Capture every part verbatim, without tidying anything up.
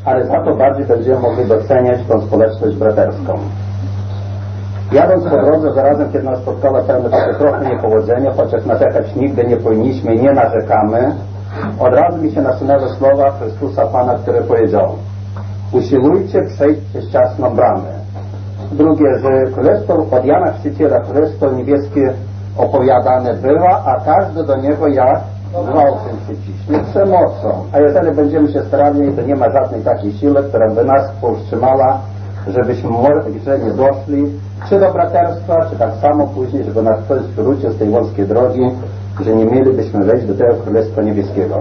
ale za to bardziej będziemy mogli doceniać tą społeczność braterską. Jadąc po drodze, zarazem kiedy nas spotkała pewne takie trochę niepowodzenie, chociaż narzekać nigdy nie powinniśmy i nie narzekamy, od razu mi się nasunęły słowa Chrystusa Pana, które powiedział: usiłujcie przejść przez ciasną bramę. Drugie, że królestwo od Jana Chrzciciela, królestwo niebieskie opowiadane bywa, a każdy do niego jak gwałtem się ciśnie, przemocą. A jeżeli będziemy się starali, to nie ma żadnej takiej siły, która by nas powstrzymała, żebyśmy może nie doszli czy do braterstwa, czy tak samo później, żeby nas ktoś wrócił z tej wąskiej drogi, że nie mielibyśmy wejść do tego Królestwa Niebieskiego.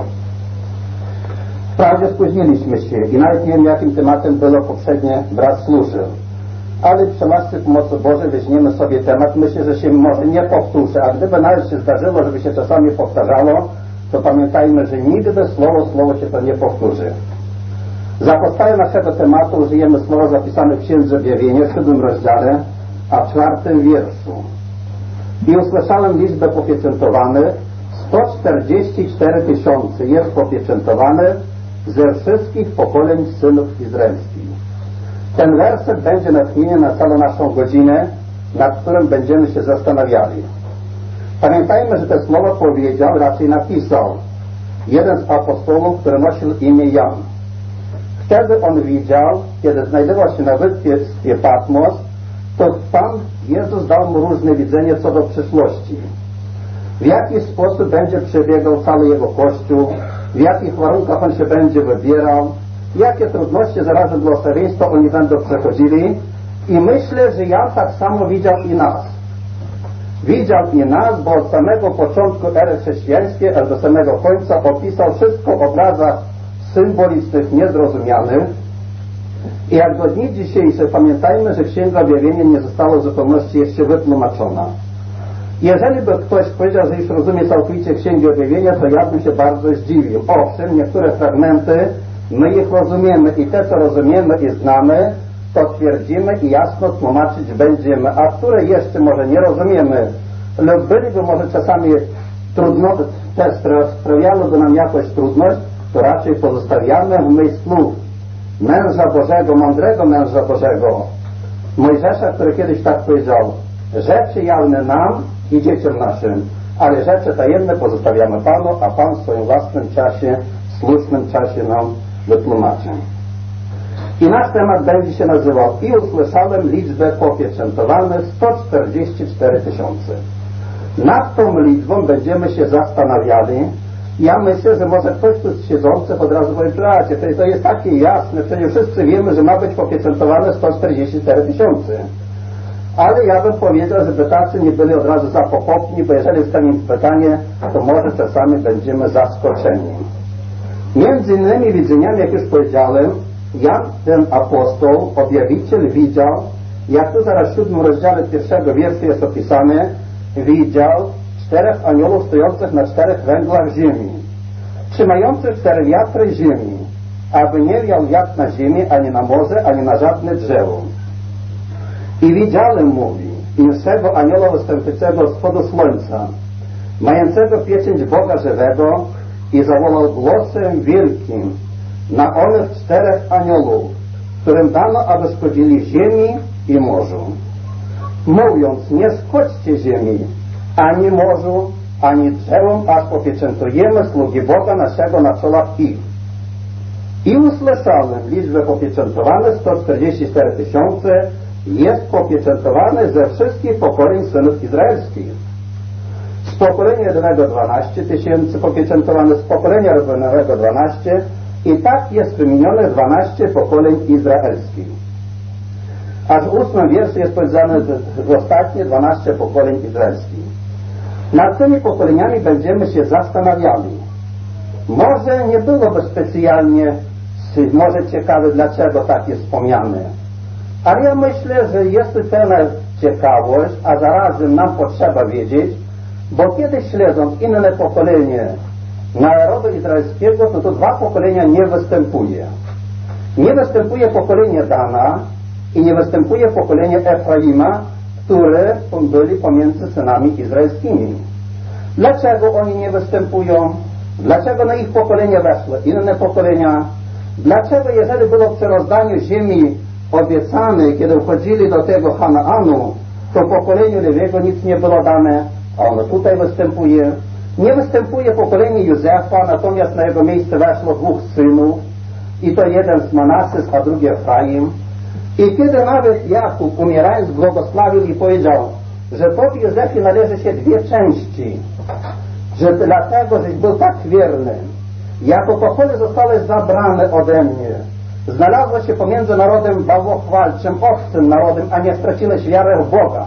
Wprawdzie spóźniliśmy się i nawet nie wiem, jakim tematem było poprzednie brat służył. Ale przy łasce pomocy Bożej weźmiemy sobie temat. Myślę, że się może nie powtórzy, a gdyby nawet się zdarzyło, żeby się czasami powtarzało, to pamiętajmy, że nigdy słowo słowo się to nie powtórzy. Za podstawę naszego tematu użyjemy słowa zapisane w Księdze Objawienia w siódmym rozdziale, a w czwartym wierszu. I usłyszałem liczbę popieczętowanych, sto czterdzieści cztery tysiące jest popieczętowanych ze wszystkich pokoleń synów izraelskich. Ten werset będzie natchnieniem na całą naszą godzinę, nad którym będziemy się zastanawiali. Pamiętajmy, że te słowa powiedział, raczej napisał jeden z apostołów, który nosił imię Jan. Wtedy on widział, kiedy znajdował się na wyspie Patmos, to Pan Jezus dał mu różne widzenie co do przyszłości. W jaki sposób będzie przebiegał cały jego Kościół, w jakich warunkach on się będzie wybierał, jakie trudności zarazem błogosławieństwa oni będą przechodzili. I myślę, że Jan tak samo widział i nas. Widział i nas, bo od samego początku ery chrześcijańskiej aż do samego końca opisał wszystko w obrazach symbolicznych, niezrozumianych. I jak do dni dzisiejszych pamiętajmy, że Księga Objawienia nie została w zupełności jeszcze wytłumaczona. Jeżeli by ktoś powiedział, że już rozumie całkowicie Księgę Objawienia, to ja bym się bardzo zdziwił. Owszem, niektóre fragmenty my ich rozumiemy i te, co rozumiemy i znamy, to twierdzimy i jasno tłumaczyć będziemy, a które jeszcze może nie rozumiemy lub byliby może czasami trudno, te sprawiałyby nam jakąś trudność, to raczej pozostawiamy w myślu męża Bożego, mądrego męża Bożego, Mojżesza, który kiedyś tak powiedział: rzeczy jawne nam i dzieciom naszym, ale rzeczy tajemne pozostawiamy Panu, a Pan w swoim własnym czasie, słusznym czasie nam wytłumaczy. I nasz temat będzie się nazywał: i usłyszałem liczbę popieczętowanych sto czterdzieści cztery tysiące. Nad tą liczbą będziemy się zastanawiali. Ja myślę, że może ktoś tu z siedzących od razu powie: bracie, to jest takie jasne, przecież wszyscy wiemy, że ma być popieczętowane sto czterdzieści cztery tysiące. Ale ja bym powiedział, żeby tacy nie byli od razu zapochopni, bo jeżeli wstaniemy pytanie, to może czasami będziemy zaskoczeni. Między innymi widzeniami, jak już powiedziałem, Jan, ten apostoł, objawiciel, widział, jak tu zaraz w siódmym rozdziale pierwszego wierszu jest opisane, widział czterech aniołów stojących na czterech węglach ziemi, trzymających cztery wiatry ziemi, aby nie wiał wiatr na ziemi, ani na morze, ani na żadne drzewo. I widziałem, mówi, innego anioła występującego z wschodu słońca, mającego pieczęć Boga żywego, i zawołał głosem wielkim na onych czterech aniołów, którym dano, aby szkodzili ziemi i morzu, mówiąc: nie szkodźcie ziemi, ani morzu, ani drzewom, aż popieczętujemy sługi Boga naszego na czolach ich. I usłyszałem liczbę popieczętowanych sto czterdzieści cztery tysiące, jest popieczętowane ze wszystkich pokoleń synów izraelskich. Z pokolenia jednego dwanaście tysięcy popieczętowane, z pokolenia rodzinnego dwanaście, i tak jest wymienione dwanaście pokoleń izraelskich. Aż w ósmym wierszu jest powiedziane, że ostatnie dwanaście pokoleń izraelskich. Nad tymi pokoleniami będziemy się zastanawiali. Może nie byłoby specjalnie może ciekawe, dlaczego tak jest wspomniane, ale ja myślę, że jest to pewna ciekawość, a zarazem nam potrzeba wiedzieć, bo kiedy śledząc inne pokolenie narodu izraelskiego, to to dwa pokolenia nie występuje. Nie występuje pokolenie Dana i nie występuje pokolenie Efraima, które byli pomiędzy synami izraelskimi. Dlaczego oni nie występują? Dlaczego na ich pokolenie weszły inne pokolenia? Dlaczego, jeżeli było przy rozdaniu ziemi obiecanej, kiedy wchodzili do tego Kanaanu, to pokoleniu Lewiego nic nie było dane, a ono tutaj występuje. Nie występuje pokolenie Józefa, natomiast na jego miejsce weszło dwóch synów, i to jeden z Manasys, a drugi Efraim. I kiedy nawet Jakub, umierając, błogosławił i powiedział, że Tobie, Józefie, należy się dwie części, że dlatego, żeś był tak wierny, jako pochole zostałeś zabrane ode mnie, znalazłeś się pomiędzy narodem bałwochwalczym, obcym narodem, a nie straciłeś wiarę w Boga.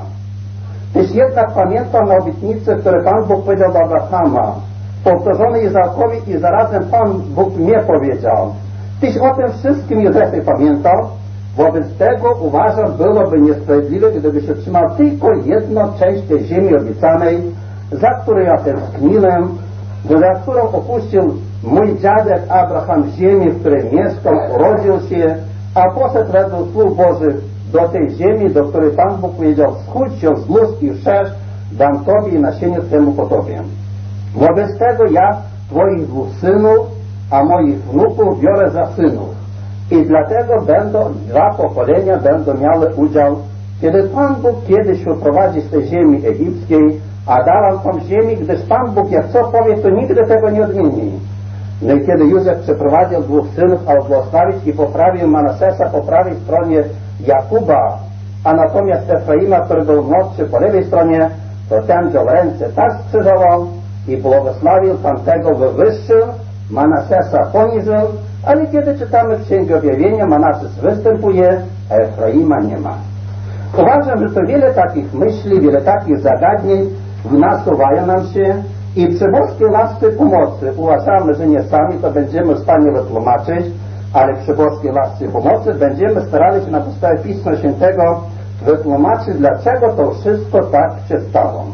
Tyś jednak pamiętał na obietnicy, które Pan Bóg powiedział do Abrahama, powtórzony Izaakowi, i zarazem Pan Bóg mnie powiedział. Tyś o tym wszystkim, Józefie, pamiętał. Wobec tego uważam, byłoby niesprawiedliwe, gdybyś otrzymał tylko jedną część tej ziemi obiecanej, za którą ja tęskniłem, za którą opuścił mój dziadek Abraham ziemię, w której mieszkał, urodził się, a poszedł według słów Bożych do tej ziemi, do której Pan Bóg powiedział: schudź się z lust i szerz, dam Tobie i nasieniu Twemu po Tobie. Wobec tego ja Twoich dwóch synów, a moich wnuków biorę za synów. I dlatego będą dwa pokolenia będą miały udział, kiedy Pan Bóg kiedyś wyprowadzi z tej ziemi egipskiej, a dałam tą ziemi, gdyż Pan Bóg jak co powie, to nigdy tego nie odmieni. No i kiedy Józef przeprowadził dwóch synów, a błogosławić i poprawił Manasesa po prawej stronie Jakuba, a natomiast Efraima, który był młodszy, po lewej stronie, to ten wziął ręce tak skrzyżował i błogosławił tamtego, wywyższył, Manasesa poniżył, ale kiedy czytamy w Księdze Objawienia, Manases występuje, a Efraima nie ma. Uważam, że to wiele takich myśli, wiele takich zagadnień nasuwają nam się i przy boskiej łasce pomocy uważamy, że nie sami to będziemy w stanie wytłumaczyć, ale przy boskiej łasce pomocy będziemy starali się na podstawie Pisma Świętego wytłumaczyć, dlaczego to wszystko tak się stało.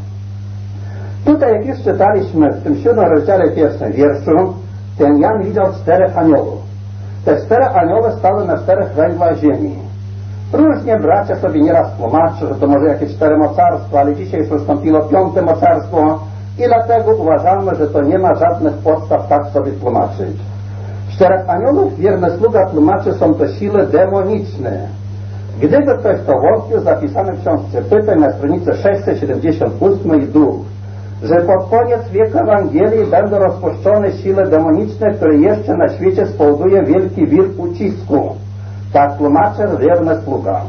Tutaj, jak już czytaliśmy w tym siódmym rozdziale pierwszym wierszu, ten Jan widział czterech aniołów. Te cztery anioły stały na czterech węglach ziemi. Różnie bracia sobie nieraz tłumaczą, że to może jakieś cztery mocarstwa, ale dzisiaj już nastąpiło piąte mocarstwo i dlatego uważamy, że to nie ma żadnych podstaw tak sobie tłumaczyć. Czterech aniołów, wierny sługa tłumaczy, są to siły demoniczne. Gdyby ktoś to wątpił, zapisane w książce Pytań na stronicy sześćset siedemdziesiąt osiem i duch, że pod koniec wieku Ewangelii będą rozpuszczone siły demoniczne, które jeszcze na świecie spowoduje wielki wir ucisku. Tak tłumaczy wierny sługa.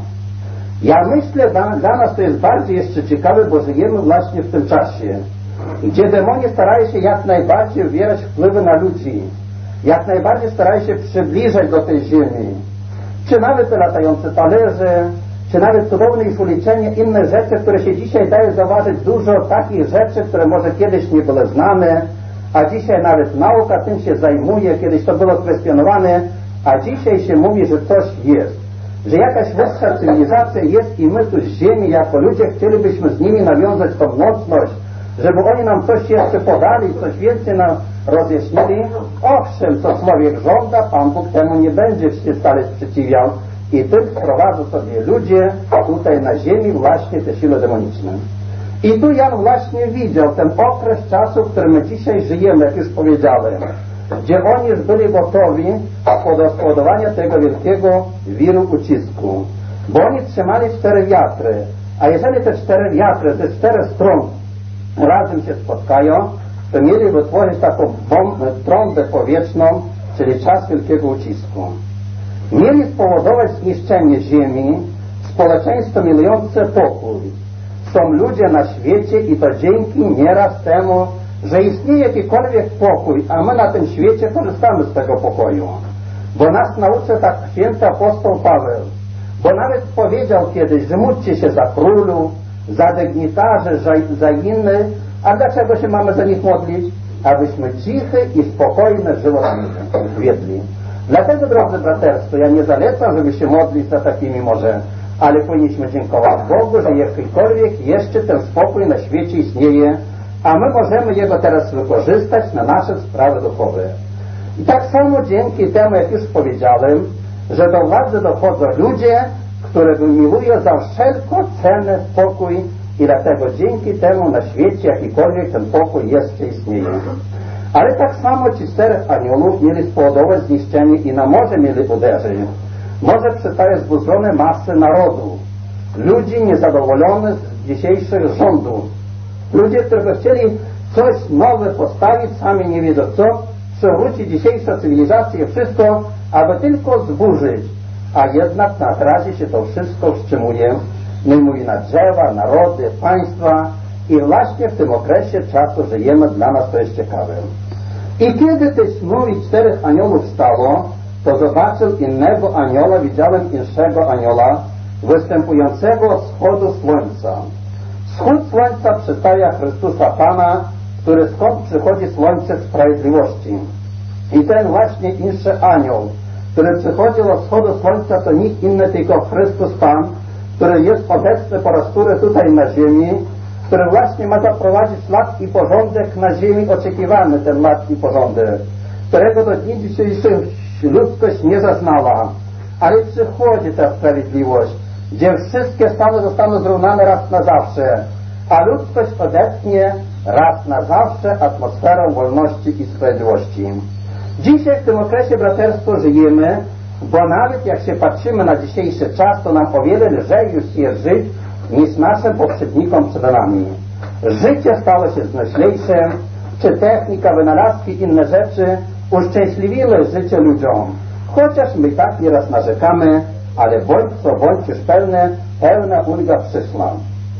Ja myślę, dla, dla nas to jest bardziej jeszcze ciekawe, bo żyjemy właśnie w tym czasie, gdzie demoni starają się jak najbardziej wywierać wpływy na ludzi, jak najbardziej starają się przybliżać do tej ziemi. Czy nawet te latające talerze, czy nawet cudowne już uliczenie, inne rzeczy, które się dzisiaj daje zauważyć, dużo takich rzeczy, które może kiedyś nie były znane, a dzisiaj nawet nauka tym się zajmuje, kiedyś to było kwestionowane, a dzisiaj się mówi, że coś jest, że jakaś wyższa cywilizacja jest i my tu z ziemi jako ludzie chcielibyśmy z nimi nawiązać tą łączność, żeby oni nam coś jeszcze podali, coś więcej nam rozjaśnili. Owszem, co człowiek żąda, Pan Bóg temu nie będzie się stale sprzeciwiał i tym wprowadzą sobie ludzie tutaj na ziemi właśnie te siły demoniczne. I tu Jan właśnie widział ten okres czasu, w którym my dzisiaj żyjemy, jak już powiedziałem, gdzie oni już byli gotowi do spowodowania tego wielkiego wiru ucisku. Bo oni trzymali cztery wiatry, a jeżeli te cztery wiatry, te cztery strony razem się spotkają, to mieli wytworzyć taką trąbę powietrzną, czyli czas wielkiego ucisku. Mieli spowodować zniszczenie ziemi, społeczeństwo milujące pokój. Są ludzie na świecie i to dzięki nieraz temu, że istnieje jakikolwiek pokój, a my na tym świecie korzystamy z tego pokoju. Bo nas nauczył tak święty apostoł Paweł, bo nawet powiedział kiedyś, że módlcie się za królu, za dygnitarzy, za, za innych. A dlaczego się mamy za nich modlić? Abyśmy cichy i spokojne żyły wiedli. Dlatego, drodzy braterstwo, ja nie zalecam, żeby się modlić za takimi może, ale powinniśmy dziękować Bogu, że jakikolwiek jeszcze ten spokój na świecie istnieje, a my możemy jego teraz wykorzystać na nasze sprawy duchowe. I tak samo dzięki temu, jak już powiedziałem, że do władzy dochodzą ludzie, które miłują za wszelką cenę spokój i dlatego dzięki temu na świecie jakikolwiek ten pokój jeszcze istnieje. Ale tak samo ci czterech aniołów mieli spowodować zniszczenie i na morze mieli uderzyć. Morze przestaje zburzone masy narodu, ludzi niezadowolonych z dzisiejszych rządów, ludzie, którzy chcieli coś nowe postawić, sami nie wiedzą co, przywrócić dzisiejszą cywilizację, wszystko, aby tylko zburzyć, a jednak na razie się to wszystko wstrzymuje, mówi na drzewa, narody, państwa i właśnie w tym okresie czasu żyjemy, dla nas to jest ciekawe. I kiedy też mówi czterech aniołów stało, to zobaczył innego anioła, widziałem innego anioła, występującego z wschodu słońca. Wschód słońca przedstawia Chrystusa Pana, który skąd przychodzi słońce sprawiedliwości. I ten właśnie inny anioł, który przychodził od wschodu słońca, to nikt inny, tylko Chrystus Pan, który jest obecny po raz który tutaj na ziemi, który właśnie ma zaprowadzić ład i porządek na ziemi, oczekiwany ten ład i porządek, którego do dni dzisiejszych ludzkość nie zaznała, ale przychodzi ta sprawiedliwość, gdzie wszystkie stany zostaną zrównane raz na zawsze, a ludzkość odetchnie raz na zawsze atmosferą wolności i sprawiedliwości. Dzisiaj w tym okresie braterstwo żyjemy, bo nawet jak się patrzymy na dzisiejszy czas, to nam o wiele lżej już jest żyć niż naszym poprzednikom przed nami. Życie stało się znośniejsze, czy technika, wynalazki, inne rzeczy uszczęśliwiły życie ludziom. Chociaż my tak nieraz narzekamy, ale bądź co bądź już pełne, pełna ulga przyszła.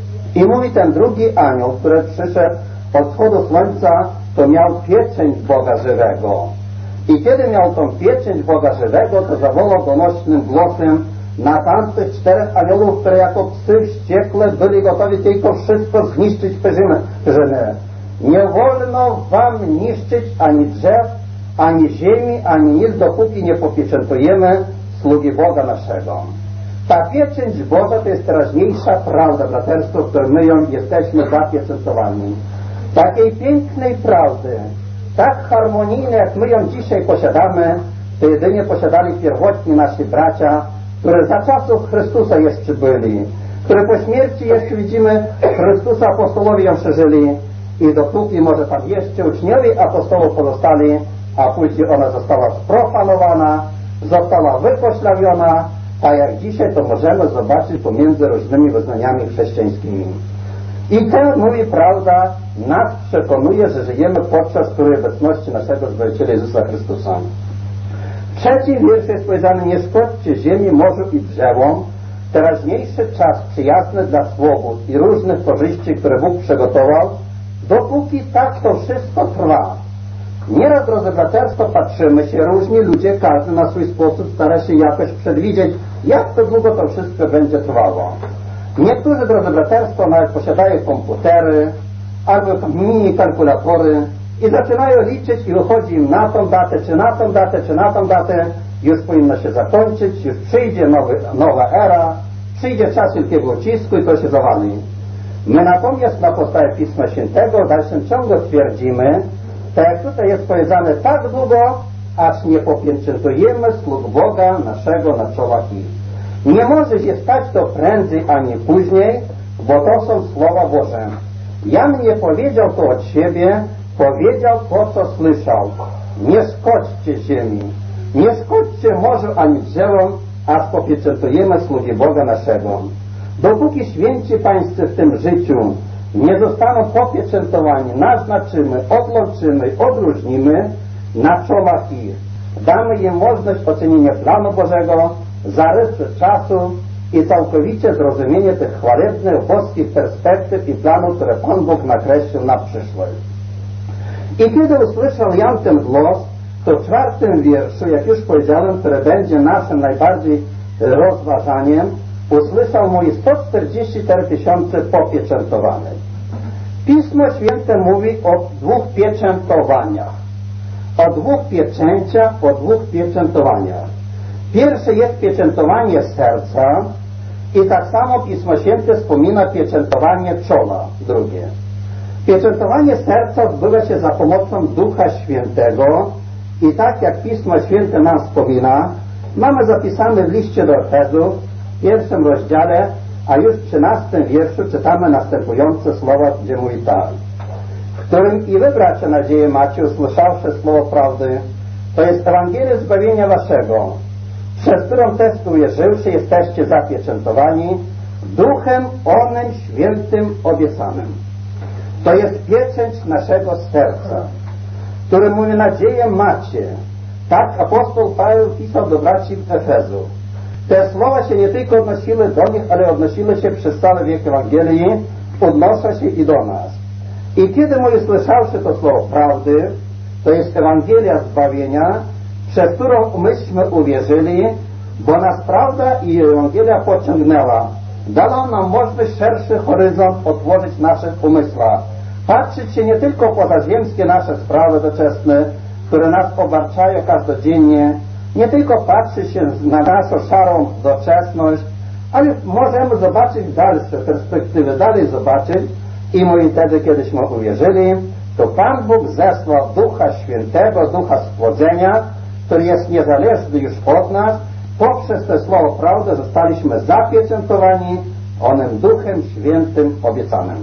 I mówi ten drugi anioł, który przyszedł od wschodu słońca, to miał pieczęć Boga żywego. I kiedy miał tą pieczęć Boga żywego, to zawołał donośnym głosem na tamtych czterech aniołów, które jako psy wściekle byli gotowi tylko wszystko zniszczyć pyrzynę. Nie wolno wam niszczyć ani drzew, ani ziemi, ani nic, dopóki nie popieczętujemy sługi Boga naszego. Ta pieczęć Boga to jest teraźniejsza prawda, braterstwo, w którym my ją jesteśmy zapieczętowani. Takiej pięknej prawdy, tak harmonijnej, jak my ją dzisiaj posiadamy, to jedynie posiadali pierwotni nasi bracia, którzy za czasów Chrystusa jeszcze byli, które po śmierci jeszcze widzimy Chrystusa apostołowie ją przeżyli i dopóki może tam jeszcze uczniowie apostołów pozostali, a później ona została sprofanowana, została wypoślawiona, a jak dzisiaj to możemy zobaczyć pomiędzy różnymi wyznaniami chrześcijańskimi. I to mówi prawda, nas przekonuje, że żyjemy podczas której obecności naszego Zbawiciela Jezusa Chrystusa. Trzeci wiersz jest powiedziany: nie szkodźcie ziemi, morzu i drzewom, teraźniejszy czas przyjazny dla swobód i różnych korzyści, które Bóg przygotował, dopóki tak to wszystko trwa. Nieraz, drodzy braterstwo, patrzymy się, różni ludzie, każdy na swój sposób stara się jakoś przewidzieć, jak to długo to wszystko będzie trwało. Niektórzy, drodzy braterstwo, nawet posiadają komputery albo mini kalkulatory i zaczynają liczyć i wychodzi im na tą datę, czy na tą datę, czy na tą datę, już powinno się zakończyć, już przyjdzie nowy, nowa era, przyjdzie czas wielkiego ucisku i to się zawali. My natomiast na podstawie Pisma Świętego w dalszym ciągu twierdzimy, tak jak tutaj jest powiedziane, tak długo, aż nie popieczętujemy sług Boga naszego na czołach ich. Nie może się stać to prędzej ani później, bo to są słowa Boże. Jan nie powiedział to od siebie, powiedział to, co słyszał. Nie szkodźcie ziemi, nie szkodźcie morzu ani drzewom, aż popieczętujemy sługi Boga naszego. Dopóki święci pańscy w tym życiu nie zostaną popieczętowani, naznaczymy, odłączymy, odróżnimy na czołach ich. Damy im możliwość ocenienia planu Bożego, zarysy czasu i całkowicie zrozumienie tych chwalebnych, boskich perspektyw i planów, które Pan Bóg nakreślił na przyszłość. I kiedy usłyszał Jan ten głos, to w czwartym wierszu, jak już powiedziałem, które będzie naszym najbardziej rozważaniem, usłyszał mój sto czterdzieści cztery tysiące popieczętowanych. Pismo Święte mówi o dwóch pieczętowaniach. O dwóch pieczęciach, o dwóch pieczętowaniach. Pierwsze jest pieczętowanie serca i tak samo Pismo Święte wspomina pieczętowanie czoła. Drugie. Pieczętowanie serca odbywa się za pomocą Ducha Świętego i tak jak Pismo Święte nam wspomina, mamy zapisane w liście do Efezów w pierwszym rozdziale, a już w trzynastym wierszu czytamy następujące słowa, gdzie mówi tak: w którym i wy, bracia, nadzieję macie, usłyszawszy słowo prawdy, to jest Ewangelia zbawienia waszego, przez którą też uwierzywszy jesteście zapieczętowani Duchem onym świętym obiecanym. To jest pieczęć naszego serca, który mówi, nadzieję macie. Tak apostoł Paweł pisał do braci w Efezu. Te słowa się nie tylko odnosiły do nich, ale odnosiły się przez cały wiek Ewangelii, odnoszą się i do nas. I kiedy moi słyszawszy to słowo prawdy, to jest Ewangelia zbawienia, przez którą myśmy uwierzyli, bo nas prawda i Ewangelia pociągnęła. Dała nam możliwość szerszy horyzont otworzyć w naszych umysłach. Patrzeć się nie tylko poza ziemskie nasze sprawy doczesne, które nas obarczają każdodziennie, nie tylko patrzeć się na naszą szarą doczesność, ale możemy zobaczyć dalsze perspektywy, dalej zobaczyć i moi wtedy, kiedyśmy uwierzyli, to Pan Bóg zesłał Ducha Świętego, Ducha Spłodzenia, który jest niezależny już od nas. Poprzez to słowo prawdy zostaliśmy zapieczętowani onym Duchem Świętym obiecanym.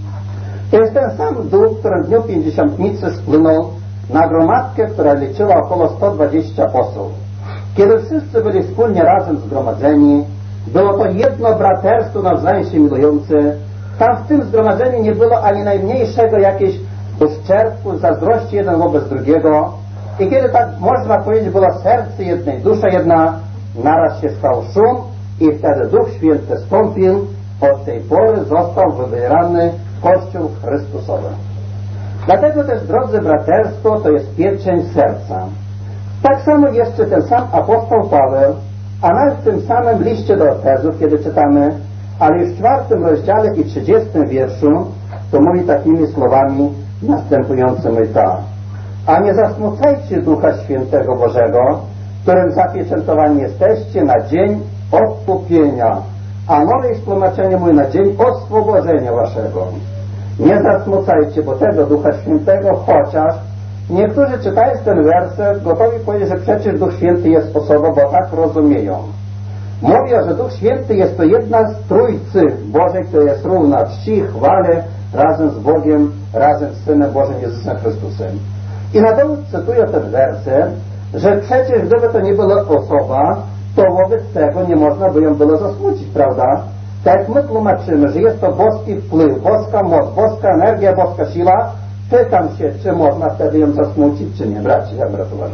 To jest ten sam Duch, który w dniu Pięćdziesiątnicy spłynął na gromadkę, która liczyła około sto dwadzieścia osób. Kiedy wszyscy byli wspólnie razem zgromadzeni, było to jedno braterstwo nawzajem się milujące. Tam w tym zgromadzeniu nie było ani najmniejszego jakiegoś uszczerbku, zazdrości jeden wobec drugiego. I kiedy tak można powiedzieć było serce jednej, dusza jedna, naraz się stał szum i wtedy Duch Święty stąpił. Od tej pory został wybierany Kościół Chrystusowy. Dlatego też, drodzy braterstwo, to jest pieczęć serca. Tak samo jeszcze ten sam apostoł Paweł, a nawet w tym samym liście do Efezów, kiedy czytamy, ale już w czwartym rozdziale i trzydziestym wierszu, to mówi takimi słowami następującymi tak. A nie zasmucajcie Ducha Świętego Bożego, którym zapieczętowani jesteście na dzień odkupienia, a nowe jest tłumaczenie mówi na dzień oswobodzenia waszego. Nie zasmucajcie, bo tego Ducha Świętego, chociaż niektórzy czytając ten werset gotowi powiedzieć, że przecież Duch Święty jest osobą, bo tak rozumieją. Mówią, że Duch Święty jest to jedna z Trójcy Bożej, która jest równa czci, chwale razem z Bogiem, razem z Synem Bożym Jezusem Chrystusem. I na dowód cytują ten werset, że przecież gdyby to nie była osoba, to wobec tego nie można by ją było zasmucić, prawda? Tak jak my tłumaczymy, że jest to boski wpływ, boska moc, boska energia, boska siła, pytam się, czy można wtedy ją zasmucić, czy nie, braci, jak brat uważa?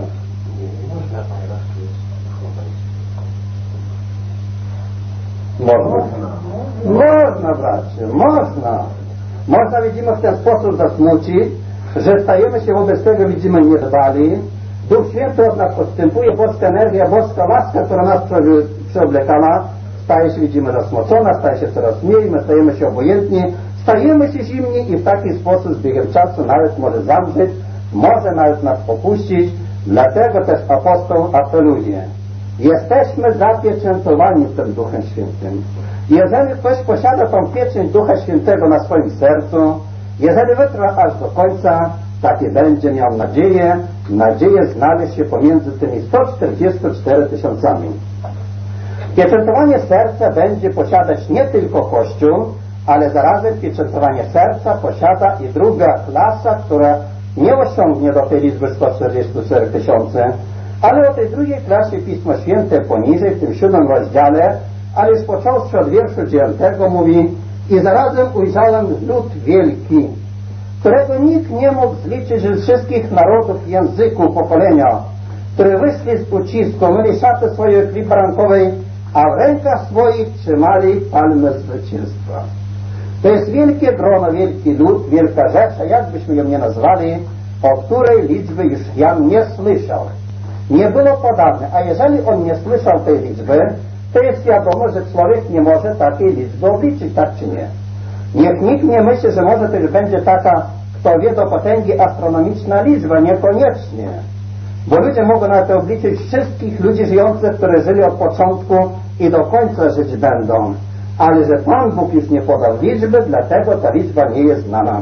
Można. Można, bracie, można. Można, widzimy, w ten sposób zasmucić, że stajemy się wobec tego, widzimy, niedbali. Duch Święty od nas odstępuje, boska energia, boska łaska, która nas przeoblekała, staje się, widzimy, zasmucona, staje się coraz mniej, my stajemy się obojętni, stajemy się zimni i w taki sposób z biegiem czasu nawet może zamrzeć, może nawet nas opuścić. Dlatego też apostoł apeluje. Jesteśmy zapieczętowani tym Duchem Świętym. Jeżeli ktoś posiada tą pieczęć Ducha Świętego na swoim sercu, jeżeli wytrwa aż do końca, taki będzie miał nadzieję, nadzieję znaleźć się pomiędzy tymi sto czterdziestoma czterema tysiącami. Pieczętowanie serca będzie posiadać nie tylko Kościół, ale zarazem pieczętowanie serca posiada i druga klasa, która nie osiągnie do tej liczby sto czterdzieści cztery tysiące, ale o tej drugiej klasie Pismo Święte poniżej, w tym siódmym rozdziale, ale już począwszy od wierszu dziewiątego mówi: i zarazem ujrzałem lud wielki, którego nikt nie mógł zliczyć ze wszystkich narodów, języków, pokolenia, które wyszli z ucisku, mieli szaty swojej krwi barankowej, a w rękach swoich trzymali palmę zwycięstwa. To jest wielkie grono, wielki lud, wielka rzecz, a jakbyśmy ją nie nazwali, o której liczby już Jan nie słyszał. Nie było podane, a jeżeli on nie słyszał tej liczby, to jest wiadomo, że człowiek nie może takiej liczby obliczyć, tak czy nie. Niech nikt nie myśli, że może to już będzie taka, kto wie, do potęgi astronomiczna liczba, niekoniecznie. Bo ludzie mogą na to obliczyć wszystkich ludzi żyjących, którzy żyli od początku i do końca żyć będą. Ale że Pan Bóg już nie podał liczby, dlatego ta liczba nie jest znana.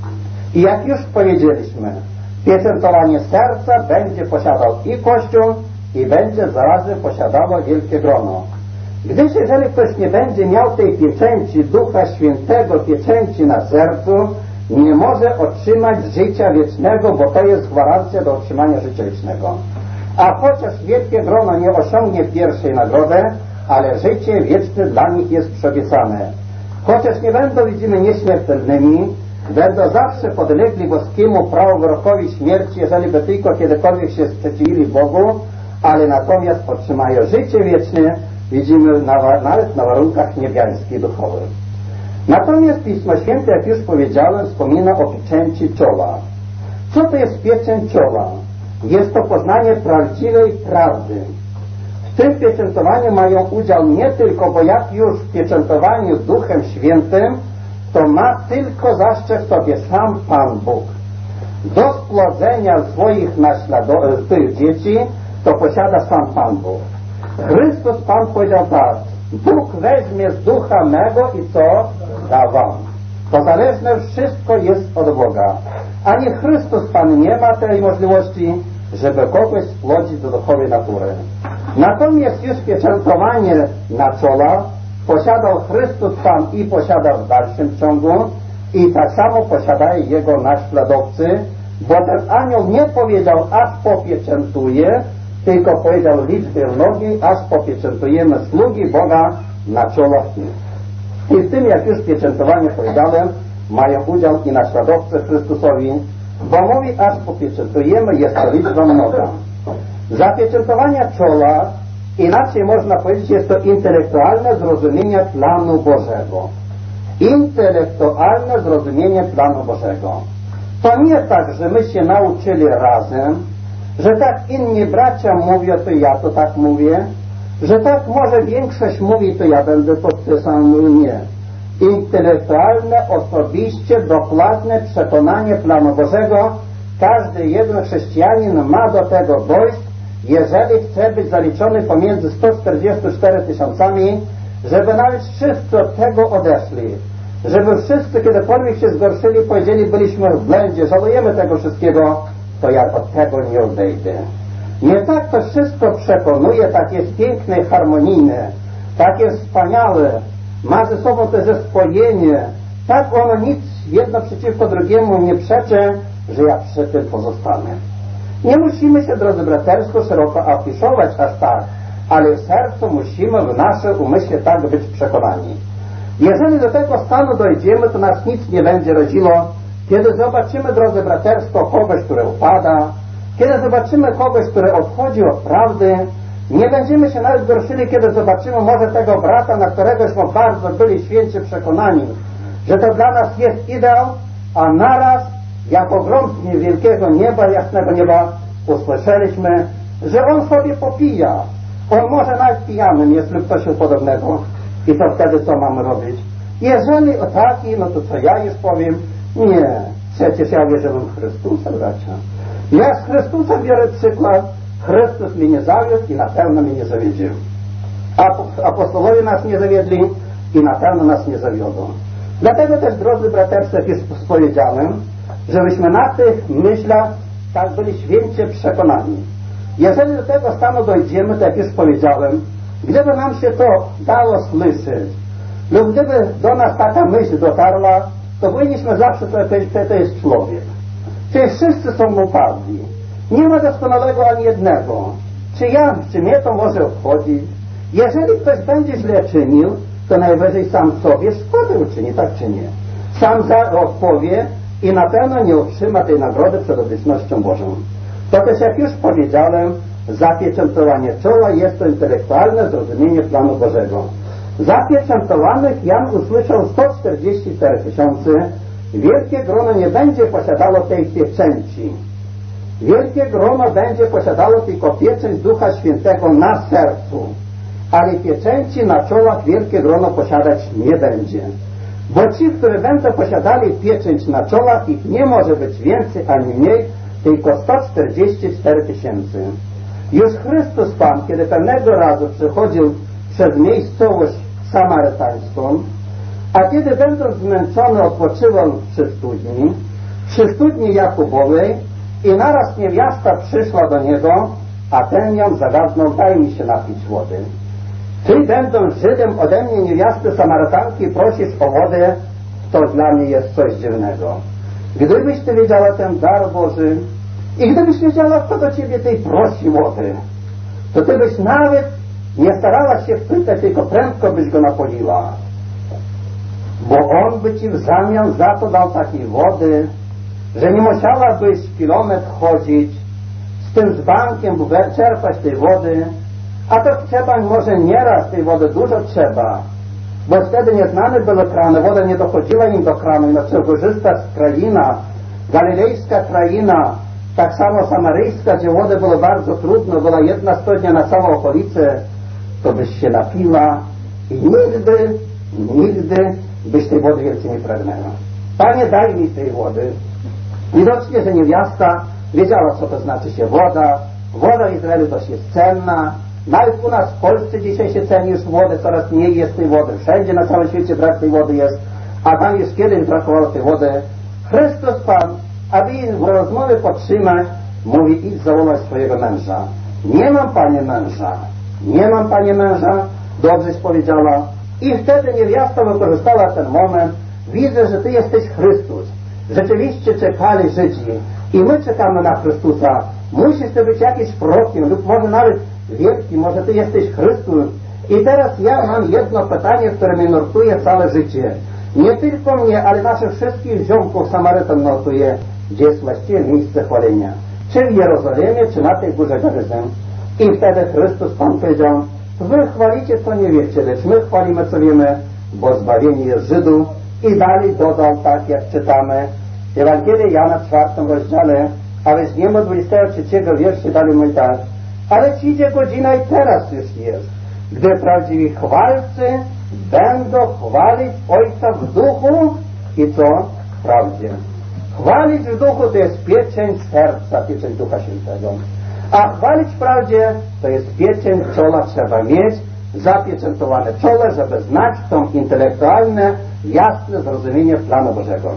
I jak już powiedzieliśmy, pieczętowanie serca będzie posiadał i Kościół, i będzie zarazem posiadało wielkie grono. Gdyż jeżeli ktoś nie będzie miał tej pieczęci Ducha Świętego, pieczęci na sercu, nie może otrzymać życia wiecznego, bo to jest gwarancja do otrzymania życia wiecznego. A chociaż wielkie grono nie osiągnie pierwszej nagrody, ale życie wieczne dla nich jest przepisane. Chociaż nie będą, widzimy, nieśmiertelnymi, będą zawsze podlegli boskiemu prawu wyrokowi śmierci, jeżeli by tylko kiedykolwiek się sprzeciwili Bogu, ale natomiast otrzymają życie wieczne, widzimy, na, nawet na warunkach niebiańskich duchowych. Natomiast Pismo Święte, jak już powiedziałem, wspomina o pieczęci czoła. Co to jest pieczęć czoła? Jest to poznanie prawdziwej prawdy. W tym pieczętowaniu mają udział nie tylko, bo jak już w pieczętowaniu Duchem Świętym, to ma tylko zaszczep sobie sam Pan Bóg. Do spłodzenia swoich naśladow- tych dzieci to posiada sam Pan Bóg. Chrystus Pan powiedział tak: Bóg weźmie z ducha mego i co? Da wam. To zależne wszystko jest od Boga. Ani Chrystus Pan nie ma tej możliwości, żeby kogoś spłodzić do duchowej natury. Natomiast już pieczętowanie na czola posiadał Chrystus Pan i posiada w dalszym ciągu i tak samo posiadają jego naśladowcy, bo ten anioł nie powiedział, aż popieczętuje, tylko powiedział liczbę mnogiej, aż popieczętujemy sługi Boga na czołach ich. I w tym, jak już pieczętowanie powiedziałem, mają udział i naśladowcy Chrystusowi, bo mówi, aż popieczętujemy, jest to liczba mnoga. Zapieczętowanie czoła, inaczej można powiedzieć, jest to intelektualne zrozumienie planu Bożego. Intelektualne zrozumienie planu Bożego. To nie tak, że my się nauczyli razem, że tak inni bracia mówią, to ja to tak mówię, że tak może większość mówi, to ja będę to sam mówił. Nie. Intelektualne, osobiście, dokładne przekonanie planu Bożego każdy jeden chrześcijanin ma do tego dojść, jeżeli chce być zaliczony pomiędzy sto czterdziestu czterema tysiącami, żeby nawet wszyscy od tego odeszli. Żeby wszyscy kiedykolwiek się zgorszyli, powiedzieli, byliśmy w błędzie, żałujemy tego wszystkiego, to ja od tego nie odejdę. Nie tak to wszystko przekonuje, tak jest piękne i harmonijne, tak jest wspaniałe, ma ze sobą to zespojenie, tak ono nic jedno przeciwko drugiemu nie przeczy, że ja przy tym pozostanę. Nie musimy się, drodzy bratersko, szeroko afiszować aż tak, ale w sercu musimy, w naszym umyśle tak być przekonani. Jeżeli do tego stanu dojdziemy, to nas nic nie będzie raziło, kiedy zobaczymy, drodzy bratersko, kogoś, który upada, kiedy zobaczymy kogoś, który odchodzi od prawdy, nie będziemy się nawet gorszyli, kiedy zobaczymy może tego brata, na któregośmy bardzo byli święcie przekonani, że to dla nas jest ideał, a naraz, jako grom z wielkiego nieba, jasnego nieba, usłyszeliśmy, że on sobie popija. On może nawet pijanym jest lub coś podobnego. I to wtedy co mamy robić? Jeżeli o taki, no to co ja już powiem? Nie. Przecież ja wierzę w Chrystusa, bracia. Ja z Chrystusa biorę przykład. Chrystus mnie nie zawiódł i na pewno mnie nie zawiedzie. Apostołowie nas nie zawiedli i na pewno nas nie zawiodą. Dlatego też, drodzy braterscy, jak już powiedziałem, żebyśmy na tych myślach tak byli święcie przekonani. Jeżeli do tego stanu dojdziemy, tak jak już powiedziałem, gdyby nam się to dało słyszeć, lub gdyby do nas taka myśl dotarła, to powinniśmy zawsze powiedzieć, że to jest człowiek. Przecież wszyscy są upadli. Nie ma doskonałego ani jednego. Czy ja, czy mnie to może obchodzić? Jeżeli ktoś będzie źle czynił, to najwyżej sam sobie szkodę uczyni, tak czy nie? Sam za odpowie i na pewno nie otrzyma tej nagrody przed obecnością Bożą. To też, jak już powiedziałem, zapieczętowanie czoła jest to intelektualne zrozumienie planu Bożego. Zapieczętowanych Jan usłyszał sto czterdzieści cztery tysiące. Wielkie grono nie będzie posiadało tej pieczęci. Wielkie grono będzie posiadało tylko pieczęć Ducha Świętego na sercu, ale pieczęci na czołach wielkie grono posiadać nie będzie. Bo ci, którzy będą posiadali pieczęć na czołach, ich nie może być więcej ani mniej, tylko sto czterdzieści cztery tysięcy. Już Chrystus Pan, kiedy pewnego razu przychodził przez miejscowość samarytańską, a kiedy będąc zmęczony odpoczywał przy studni, przy studni Jakubowej, i naraz niewiasta przyszła do niego, a ten ją zagadnął, daj mi się napić wody. Ty, będąc Żydem, ode mnie niewiasty Samarytanki prosisz o wodę, to dla mnie jest coś dziwnego. Gdybyś Ty wiedziała ten dar Boży i gdybyś wiedziała, kto do Ciebie tej prosi wody, to Ty byś nawet nie starała się wpytać, tylko prędko byś go napoliła. Bo On by Ci w zamian za to dał takiej wody, że nie musiałabyś kilometr chodzić z tym dzbankiem, czerpać tej wody, a to trzeba może nieraz tej wody dużo trzeba, bo wtedy nieznane były krany, woda nie dochodziła im do kranu, inaczej górzysta kraina, galilejska kraina, tak samo samaryjska, gdzie wodę było bardzo trudno, była jedna studnia na całą okolicę, to byś się napiła i nigdy, nigdy byś tej wody więcej nie pragnęła. Panie, daj mi tej wody. Widocznie, że niewiasta wiedziała, co to znaczy się woda. Woda w Izraelu też jest cenna. Nawet u nas w Polsce dzisiaj się ceni już wodę, coraz mniej jest tej wody. Wszędzie na całym świecie brak tej wody jest, a tam już kiedyś brakowało tej wody. Chrystus Pan, aby jej w rozmowie podtrzymać, mówi: idź zawołać swojego męża. Nie mam, Panie, męża. Nie mam, Panie, męża. Dobrześ powiedziała. I wtedy niewiasta wykorzystała ten moment. Widzę, że Ty jesteś Chrystus. Rzeczywiście czekali Żydzi i my czekamy na Chrystusa. Musisz Ty być jakiś prorokiem lub może nawet wielki, może Ty jesteś Chrystus. I teraz ja mam jedno pytanie, które mnie nurtuje całe życie. Nie tylko mnie, ale naszych wszystkich ziomków Samarytan nurtuje. Gdzie jest właściwie miejsce chwalenia? Czy w Jerozolimie, czy na tej górze Geryzym? I wtedy Chrystus Pan powiedział: wy chwalicie, co nie wiecie, lecz my chwalimy, co wiemy, bo zbawienie jest Żydów. I dalej dodał, tak jak czytamy w Ewangelii Jana w czwartym rozdziale, a weźmiemy dwudziestego trzeciego wiersza, dalej mówi tak: ale przyjdzie godzina i teraz już jest, gdy prawdziwi chwalcy będą chwalić Ojca w duchu i co? W prawdzie. Chwalić w duchu to jest pieczęć serca, pieczęć Ducha Świętego. A chwalić w prawdzie to jest pieczęć czoła, trzeba mieć zapieczętowane czole, żeby znać tą intelektualne, jasne zrozumienie planu Bożego.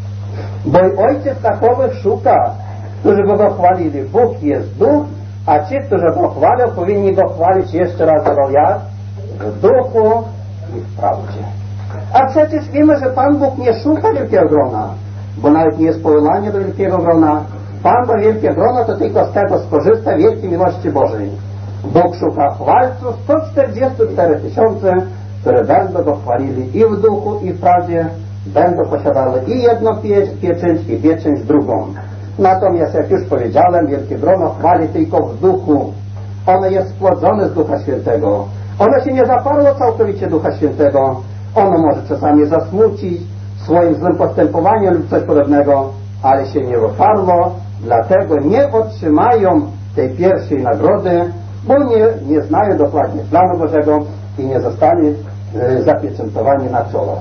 Bo Ojciec takowych szuka, którzy go chwalili. Bóg jest duch, a ci, którzy go chwalą, powinni go chwalić jeszcze raz, jak? W duchu i w prawdzie. A przecież wiemy, że Pan Bóg nie szuka wielkiego grona, bo nawet nie jest powołanie do wielkiego grona. Pan do wielkiego grona to tylko z tego skorzysta wielkiej miłości Bożej. Bóg szuka chwalców, sto czterdzieści cztery tysiące, które będą go chwalili i w duchu, i w prawdzie, będą posiadały i jedną pie pieczęć, i pieczęć drugą. Natomiast, jak już powiedziałem, wielkie grono chwali tylko w duchu. Ono jest spłodzone z Ducha Świętego. Ono się nie zaparło całkowicie Ducha Świętego. Ono może czasami zasmucić swoim złym postępowaniem lub coś podobnego, ale się nie oparło, dlatego nie otrzymają tej pierwszej nagrody, bo nie, nie znają dokładnie planu Bożego i nie zostali e, zapieczętowani na czole.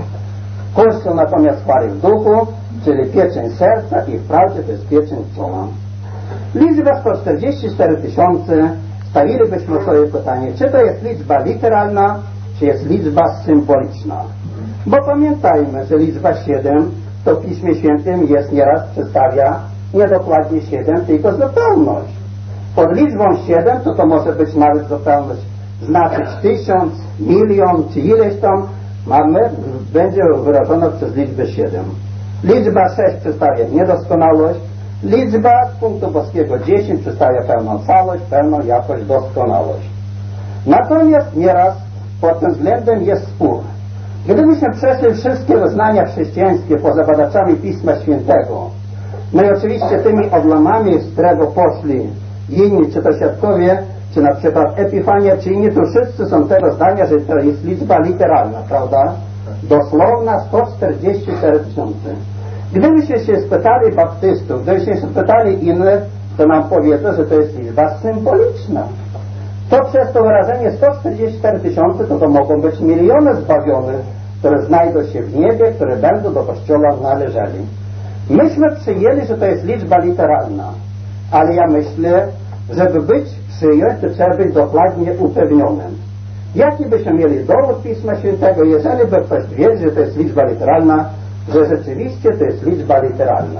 Kościół natomiast chwali w duchu, czyli pieczęć serca, i w prawdzie to jest pieczęć czoła. Liczba sto czterdzieści cztery tysiące, stawilibyśmy sobie pytanie, czy to jest liczba literalna, czy jest liczba symboliczna. Bo pamiętajmy, że liczba siedem to w Piśmie Świętym jest nieraz przedstawia niedokładnie siedem, tylko zupełność. Pod liczbą siedem to to może być nawet zupełność, znaczyć tysiąc, milion, czy ileś tam mamy, będzie wyrażona przez liczbę siedem. Liczba sześć przedstawia niedoskonałość, liczba z punktu boskiego dziesięć przedstawia pełną całość, pełną jakość, doskonałość. Natomiast nieraz pod tym względem jest spór. Gdybyśmy przeszli wszystkie wyznania chrześcijańskie poza badaczami Pisma Świętego, no i oczywiście tymi odłamami, z którego poszli inni, czy to świadkowie, czy na przykład Epifania, czy inni, to wszyscy są tego zdania, że to jest liczba literalna, prawda? Dosłowna sto czterdzieści cztery tysiące. Gdybyśmy się spytali baptystów, gdybyśmy się spytali innych, to nam powiedzą, że to jest liczba symboliczna. To przez to wyrażenie sto czterdzieści cztery tysiące to, to mogą być miliony zbawionych, które znajdą się w niebie, które będą do Kościoła należeli. Myśmy przyjęli, że to jest liczba literalna, ale ja myślę, żeby być przyjąć, to trzeba być dokładnie upewnionym. Jaki byśmy mieli dowód Pisma Świętego, jeżeli by ktoś wiedział, że to jest liczba literalna, że rzeczywiście to jest liczba literalna?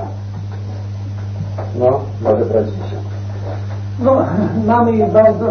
No, może brać się. No, mamy bardzo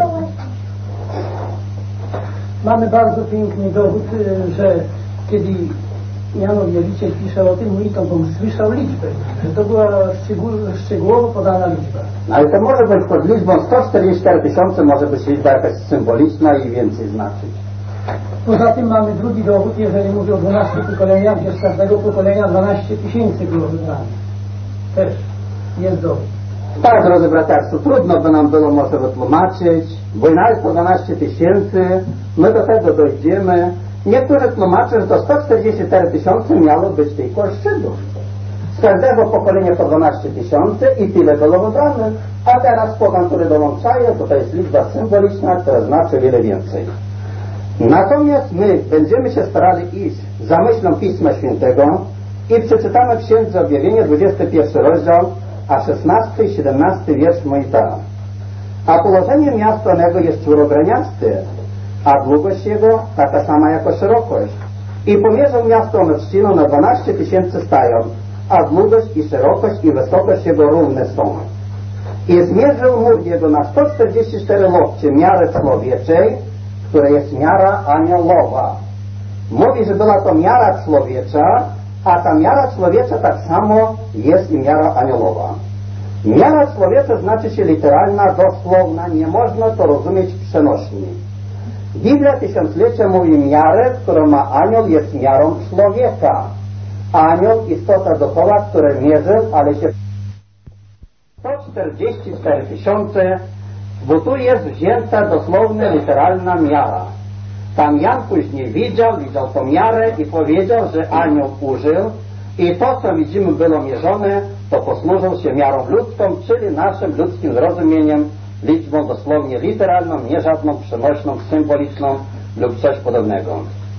mamy bardzo piękny dowód, że kiedy Mianowicie pisze o tym Newton, bo słyszał liczbę, że to była szczegół, szczegółowo podana liczba. No ale to może być pod liczbą sto czterdzieści cztery tysiące, może być liczba jakaś symboliczna i więcej znaczyć. Poza tym mamy drugi dowód, jeżeli mówię o dwunastu pokoleniach, gdzie z każdego pokolenia dwanaście tysięcy było wybrane. Też jest dowód. Tak, drodzy braterstwo, trudno by nam było może wytłumaczyć, bo i nawet po dwanaście tysięcy, my do tego dojdziemy. Niektórzy tłumaczą, że to sto czterdzieści cztery tysiące miało być tylko Żydów. Z każdego pokolenia po dwanaście tysięcy i tyle było wybrane. A teraz pogan, który dołączają, to, to jest liczba symboliczna, która znaczy wiele więcej. Natomiast my będziemy się starali iść za myślą Pisma Świętego i przeczytamy w Księdze Objawienia dwudziesty pierwszy rozdział, a szesnasty i siedemnasty wiersz mówi tak. A położenie miasta onego jest czworograniaste, a długość jego taka sama jako szerokość. I pomierzał miasto ono trzciną na dwanaście tysięcy stają, a długość i szerokość i wysokość jego równe są. I zmierzył mur jego na sto czterdzieści cztery łokcie miarę człowieczej, która jest miara aniołowa. Mówi, że była to miara człowiecza, a ta miara człowiecza tak samo jest i miara aniołowa. Miara człowiecza znaczy się literalna, dosłowna, nie można to rozumieć przenośni. Biblia Tysiąclecia mówi, miarę, którą ma anioł, jest miarą człowieka. Anioł, istota duchowa, która mierzył, ale się sto czterdzieści cztery tysiące, bo tu jest wzięta dosłowna, literalna miara. Tam Jan później widział, widział tą miarę i powiedział, że anioł użył i to, co widzimy, było mierzone, to posłużył się miarą ludzką, czyli naszym ludzkim zrozumieniem, liczbą dosłownie literalną, nie żadną przenośną, symboliczną lub coś podobnego.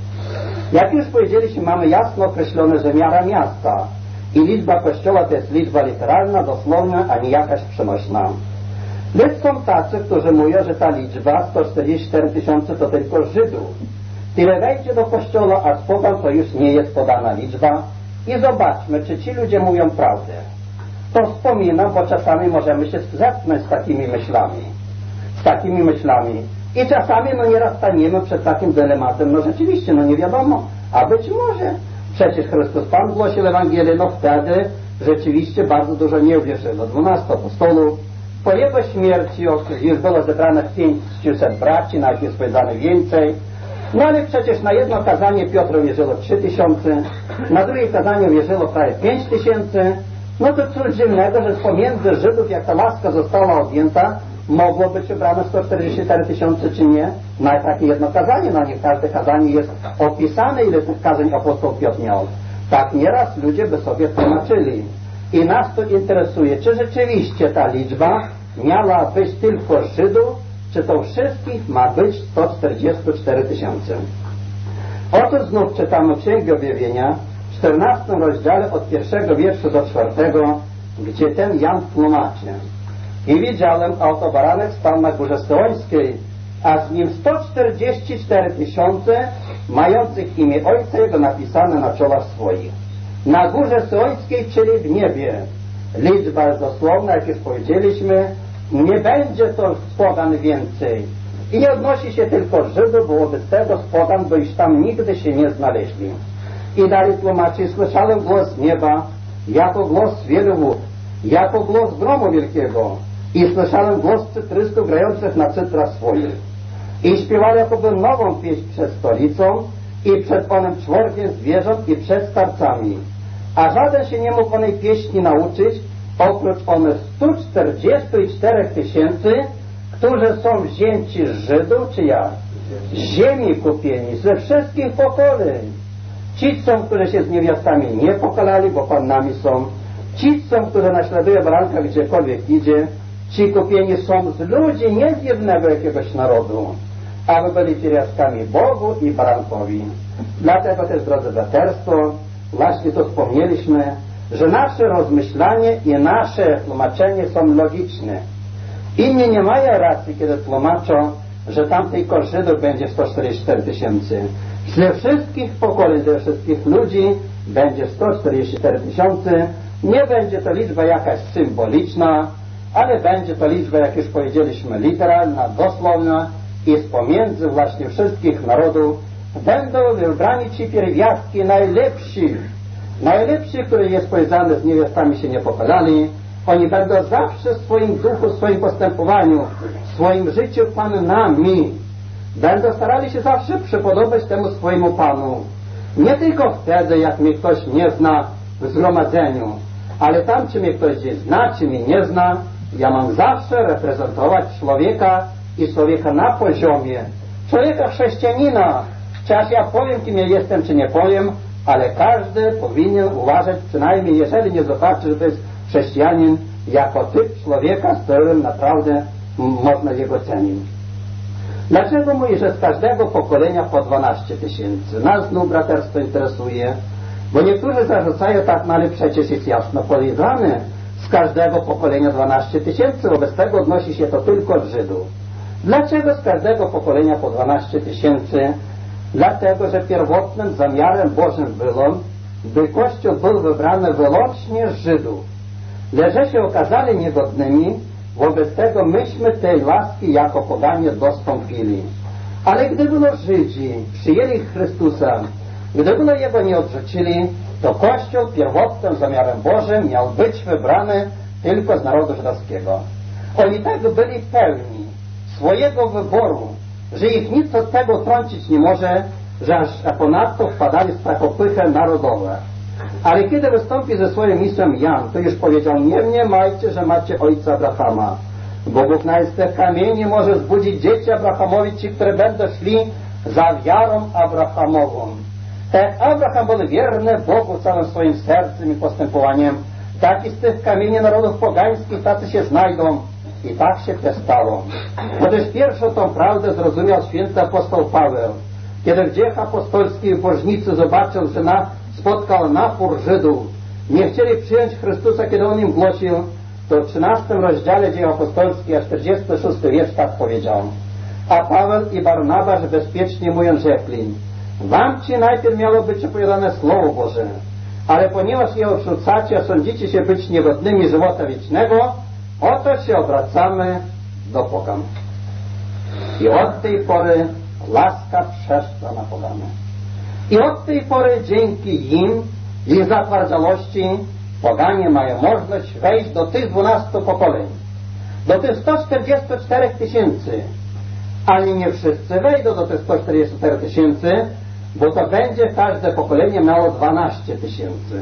Jak już powiedzieliśmy, mamy jasno określone, że miara miasta i liczba kościoła to jest liczba literalna, dosłowna, a nie jakaś przenośna. Lecz są tacy, którzy mówią, że ta liczba sto czterdzieści cztery tysiące to tylko Żydów. Tyle wejdzie do kościoła, a z pogan to już nie jest podana liczba i zobaczmy, czy ci ludzie mówią prawdę. To wspominam, bo czasami możemy się zetknąć z takimi myślami. Z takimi myślami. I czasami no nieraz staniemy przed takim dylematem. No rzeczywiście, no nie wiadomo. A być może. Przecież Chrystus Pan głosił Ewangelię, no wtedy rzeczywiście bardzo dużo nie uwierzyło. dwunastu apostolów. Po jego śmierci już było zebrane pięćset braci, nawet jest powiedziane więcej. No ale przecież na jedno kazanie Piotr uwierzyło trzy tysiące, na drugie kazanie uwierzyło prawie pięć tysięcy. No to cóż dziwnego, że pomiędzy Żydów, jak ta łaska została odjęta, mogło być ubrane sto czterdzieści cztery tysiące, czy nie? Na takie jedno kazanie, na nie każde kazanie jest opisane, ile tych kazań apostoł Piotr miał. Tak nieraz ludzie by sobie tłumaczyli. I nas to interesuje, czy rzeczywiście ta liczba miała być tylko Żydów, czy to wszystkich ma być sto czterdzieści cztery tysiące. Oto znów czytamy Księgę Objawienia w czternastym rozdziale od pierwszego wiersza do czwartego, gdzie ten Jan tłumaczy. I widziałem, a oto baranek stał na górze Syjońskiej, a z nim sto czterdzieści cztery tysiące mających imię Ojca Jego napisane na czołach swoich. Na górze Syjońskiej, czyli w niebie. Liczba jest dosłowna, jak już powiedzieliśmy, nie będzie to z pogan więcej. I nie odnosi się tylko Żydów, byłoby z tego z pogan, bo już tam nigdy się nie znaleźli. I dalej tłumaczy, słyszałem głos z nieba, jako głos wielu wód, jako głos gromu wielkiego. I słyszałem głos cytrystów grających na cytrach swoich. I śpiewali jakoby nową pieśń przed stolicą i przed onym czworgiem zwierząt i przed starcami. A żaden się nie mógł onej pieśni nauczyć, oprócz onych stu czterdziestu czterech tysięcy, którzy są wzięci z Żydów, czy jak? Z ziemi kupieni, ze wszystkich pokoleń. Ci są, którzy się z niewiastami nie pokalali, bo panami są. Ci są, którzy naśladują baranka gdziekolwiek idzie. Ci kupieni są z ludzi, nie z jednego jakiegoś narodu, aby byli pierwiastkami Bogu i barankowi. Dlatego też, drodzy braterstwo, właśnie to wspomnieliśmy, że nasze rozmyślanie i nasze tłumaczenie są logiczne. Inni nie mają racji, kiedy tłumaczą, że tam tylko Żydów będzie sto czterdzieści cztery tysięcy. Ze wszystkich pokoleń, ze wszystkich ludzi będzie sto czterdzieści cztery tysiące. Nie będzie to liczba jakaś symboliczna, ale będzie to liczba, jak już powiedzieliśmy, literalna, dosłowna i z pomiędzy właśnie wszystkich narodów będą wybrani ci pierwiastki najlepsi, najlepsi, które jest powiązane z niewiastami się nie popalali. Oni będą zawsze w swoim duchu, w swoim postępowaniu, w swoim życiu Panami. Będą starali się zawsze przypodobać temu swojemu Panu. Nie tylko wtedy, jak mnie ktoś nie zna w zgromadzeniu, ale tam, czy mnie ktoś gdzieś zna, czy mnie nie zna, ja mam zawsze reprezentować człowieka i człowieka na poziomie. Człowieka chrześcijanina. Czy aż ja powiem, kim ja jestem, czy nie powiem, ale każdy powinien uważać, przynajmniej jeżeli nie zobaczy, że to jest chrześcijanin, jako typ człowieka, z którym naprawdę można jego cenić. Dlaczego mówi, że z każdego pokolenia po dwanaście tysięcy? Nas znów braterstwo interesuje, bo niektórzy zarzucają tak, no ale przecież jest jasno powiedziane, z każdego pokolenia dwanaście tysięcy, wobec tego odnosi się to tylko od Żydów. Dlaczego z każdego pokolenia po dwanaście tysięcy? Dlatego, że pierwotnym zamiarem Bożym było, by Kościół był wybrany wyłącznie z Żydów. Lecz że się okazali niegodnymi, wobec tego myśmy tej łaski jako poganie dostąpili. Ale gdy było Żydzi przyjęli Chrystusa, gdy było Jego nie odrzucili, to Kościół pierwotnym zamiarem Bożym miał być wybrany tylko z narodu żydowskiego. Oni tak byli pełni swojego wyboru, że ich nic od tego trącić nie może, że aż ponadto wpadali w taką pychę narodowe. Ale kiedy wystąpi ze swoim mistrzem Jan, to już powiedział, nie mniemajcie, że macie ojca Abrahama, bo Bóg nawet z tych kamieni może zbudzić dzieci Abrahamowi, ci, które będą szli za wiarą Abrahamową. Tak Abraham był wierny Bogu całym swoim sercem i postępowaniem, tak i z tych kamieni narodów pogańskich tacy się znajdą. I tak się też stało. Gdyż pierwszą tą prawdę zrozumiał święty apostoł Paweł, kiedy w dziejach apostolskich bożnicy zobaczył, że na, spotkał napór Żydów, nie chcieli przyjąć Chrystusa, kiedy on im głosił, to w trzynastym rozdziale dziejów apostolskich, a czterdziesty szósty wiersz tak powiedział. A Paweł i Barnabasz bezpiecznie mówiąc rzekli, wam ci najpierw miało być opowiadane Słowo Boże, ale ponieważ je odrzucacie, a sądzicie się być niegodnymi żywota wiecznego, oto się obracamy do pogan. I od tej pory łaska przeszła na pogany. I od tej pory dzięki im, ich zatwardziałości, poganie mają możliwość wejść do tych dwunastu pokoleń, do tych sto czterdziestu czterech tysięcy. Ani nie wszyscy wejdą do tych sto czterdziestu czterech tysięcy, bo to będzie każde pokolenie miało dwanaście tysięcy.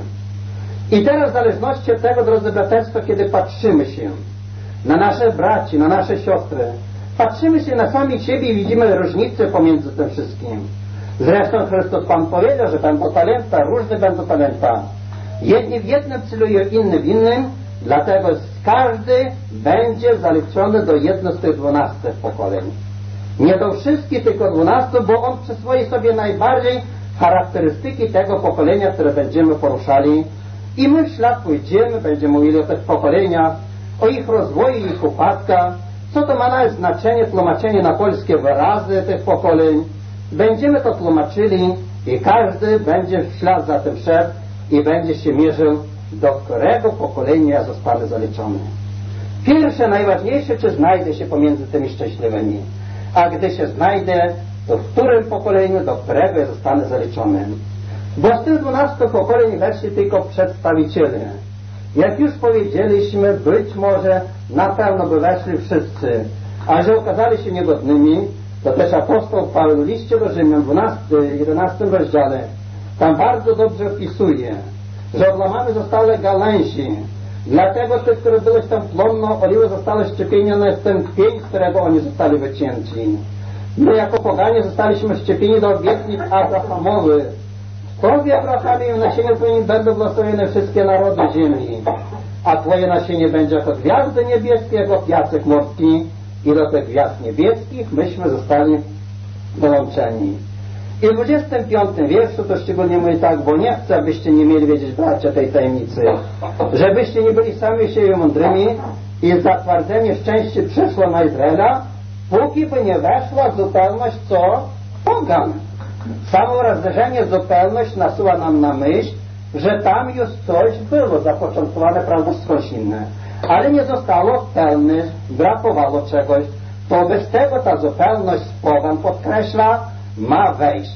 I teraz w zależności od tego, drodzy braterstwo, kiedy patrzymy się na nasze braci, na nasze siostry, patrzymy się na sami siebie i widzimy różnicę pomiędzy tym wszystkim. Zresztą Chrystus Pan powiedział, że będą talenta, różne będą talenta. Jedni w jednym celują, inni w innym, dlatego każdy będzie zaliczony do jednego z tych dwunastu pokoleń. Nie do wszystkich, tylko dwunastu, bo on przyswoi sobie najbardziej charakterystyki tego pokolenia, które będziemy poruszali. I my w ślad pójdziemy, będziemy mówili o tych pokoleniach, o ich rozwoju, ich upadkach, co to ma nawet znaczenie, tłumaczenie na polskie wyrazy tych pokoleń. Będziemy to tłumaczyli i każdy będzie w ślad za tym szedł i będzie się mierzył, do którego pokolenia zostanę zaliczony. Pierwsze, najważniejsze, czy znajdę się pomiędzy tymi szczęśliwymi, a gdy się znajdę, to w którym pokoleniu, do którego zostanę zaliczony. Bo z tych dwunastu pokoleń weszli tylko przedstawiciele. Jak już powiedzieliśmy, być może na pewno by weszli wszyscy, a że okazali się niegodnymi, to też apostoł Paweł w liście do Rzymian w jedenastym rozdziale tam bardzo dobrze opisuje, że odłamane zostały gałęzi, dlatego tych, które były tam plonną oliwą, zostały szczepione w ten pień, z którego oni zostali wycięci. My jako poganie zostaliśmy szczepieni do obietnic Abrahamowych. W Tobie, Abrahamie, i w nasieniu Twoim będą błogosławione wszystkie narody ziemi, a Twoje nasienie będzie jako gwiazdy niebieskie, jako piasek morski, i do tych gwiazd niebieskich myśmy zostali dołączeni. I w dwudziestym piątym wierszu to szczególnie mówi tak, bo nie chcę, abyście nie mieli wiedzieć, bracia, tej tajemnicy, żebyście nie byli sami siebie mądrymi i zatwardzenie szczęście przyszło na Izraela, póki by nie weszła zupełność co? Pogan. Samo rozszerzenie zupełność nasuwa nam na myśl, że tam już coś było zapoczątkowane, prawda, skądś inne, ale nie zostało pełne, brakowało czegoś. To bez tego ta zupełność z pogan, podkreśla, ma wejść.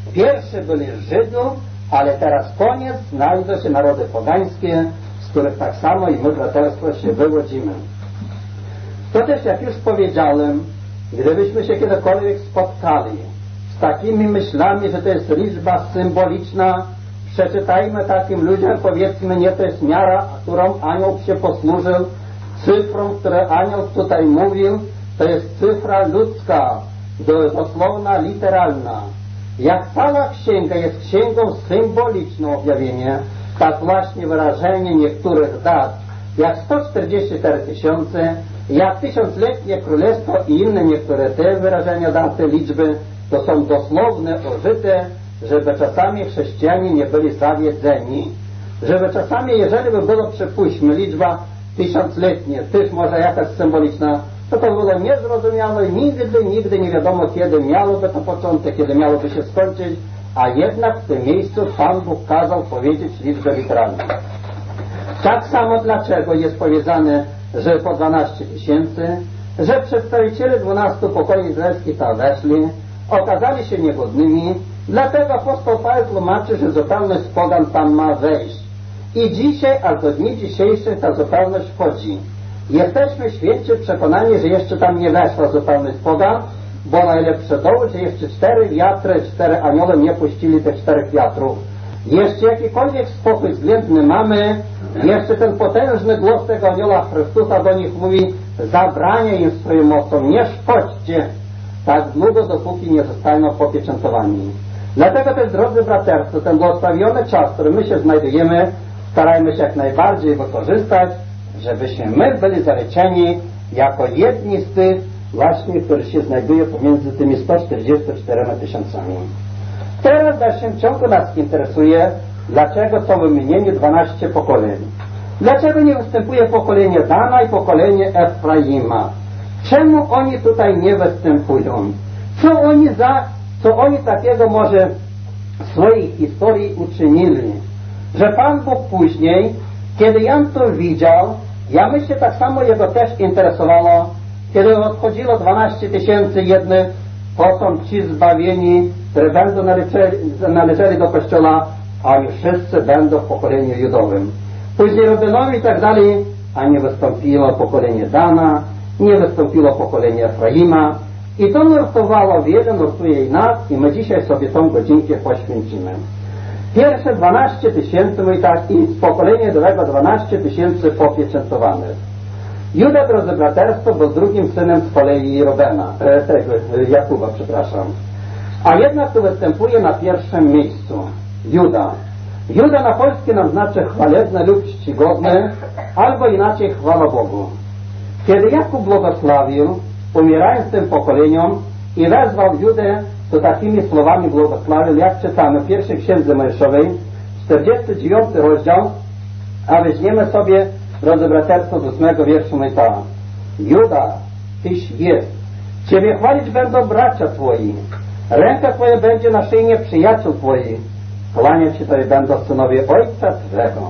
Pierwszy byli Żydów, ale teraz koniec, znajdą się narody pogańskie, z których tak samo i my braterstwo się wywodzimy. To też, jak już powiedziałem, gdybyśmy się kiedykolwiek spotkali z takimi myślami, że to jest liczba symboliczna, przeczytajmy takim ludziom, powiedzmy, nie, to jest miara, którą anioł się posłużył, cyfrą, które anioł tutaj mówił, to jest cyfra ludzka, dosłowna, literalna. Jak cała księga jest księgą symboliczną objawienie, tak właśnie wyrażenie niektórych dat, jak sto czterdzieści cztery tysiące, jak tysiącletnie królestwo i inne niektóre te wyrażenia, daty, liczby, to są dosłowne, użyte, żeby czasami chrześcijanie nie byli zawiedzeni. Żeby czasami, jeżeli by było, przypuśćmy, liczba tysiącletnie, też może jakaś symboliczna, to to było niezrozumiałe, nigdy, nigdy nie wiadomo, kiedy miałoby to początek, kiedy miałoby się skończyć, a jednak w tym miejscu Pan Bóg kazał powiedzieć liczbę literalną. Tak samo dlaczego jest powiedziane, że po dwanaście tysięcy, że przedstawiciele dwunastu pokoi izraelskich tam weszli, okazali się niegodnymi, dlatego apostoł Paweł tłumaczy, że zupełność pogan tam ma wejść. I dzisiaj, aż do dni dzisiejszych ta zupełność wchodzi. Jesteśmy święci przekonani, że jeszcze tam nie weszła zupełność pogan, bo najlepsze doły, że jeszcze cztery wiatry, cztery anioły nie puścili tych czterech wiatrów. Jeszcze jakikolwiek spokój względny mamy, jeszcze ten potężny głos tego anioła Chrystusa do nich mówi, zabrania im swoją mocą, nie szkodźcie, tak długo, dopóki nie zostaną popieczętowani. Dlatego też, drodzy braterstwo, ten błogosławiony czas, w którym my się znajdujemy, starajmy się jak najbardziej wykorzystać, żebyśmy my byli zaleczeni jako jedni z tych właśnie, którzy się znajduje pomiędzy tymi sto czterdziestu czterema tysiącami. Teraz w dalszym ciągu nas interesuje, dlaczego są wymienieni dwanaście pokoleń. Dlaczego nie występuje pokolenie Dana i pokolenie Efraima? Czemu oni tutaj nie występują? Co oni za, co oni takiego może w swojej historii uczynili? Że Pan Bóg później, kiedy Jan to widział, ja myślę, tak samo jego też interesowało, kiedy odchodziło dwanaście tysięcy jednych, to są ci zbawieni, które będą należeli, należeli do Kościoła, a oni wszyscy będą w pokoleniu judowym. Później Rubenowi i tak dalej, a nie wystąpiło pokolenie Dana, nie wystąpiło pokolenie Efraima. I to nurtowało wiele, nurtuje i nas, i my dzisiaj sobie tą godzinkę poświęcimy. Pierwsze dwanaście tysięcy, no i tak, i z pokolenia judowego dwanaście tysięcy popieczętowanych. Juda, drodzy braterstwo, był drugim synem z kolei Robena, e, tego, Jakuba, przepraszam. A jednak tu występuje na pierwszym miejscu Juda. Juda na polskie nam znaczy chwalebny lub czcigodny, albo inaczej chwała Bogu. Kiedy Jakub błogosławił, umierając tym pokoleniom i wezwał Judę, to takimi słowami błogosławił, jak czytamy w pierwszej księdze Mojżeszowej, czterdziesty dziewiąty rozdział, a weźmiemy sobie, drodzy braterstwo, z ósmego wierszu my tak. Juda, tyś jest, Ciebie chwalić będą bracia Twoi, ręka Twoja będzie na szyjnie przyjaciół Twoich, kłaniać się Tobie będą synowie Ojca Twego.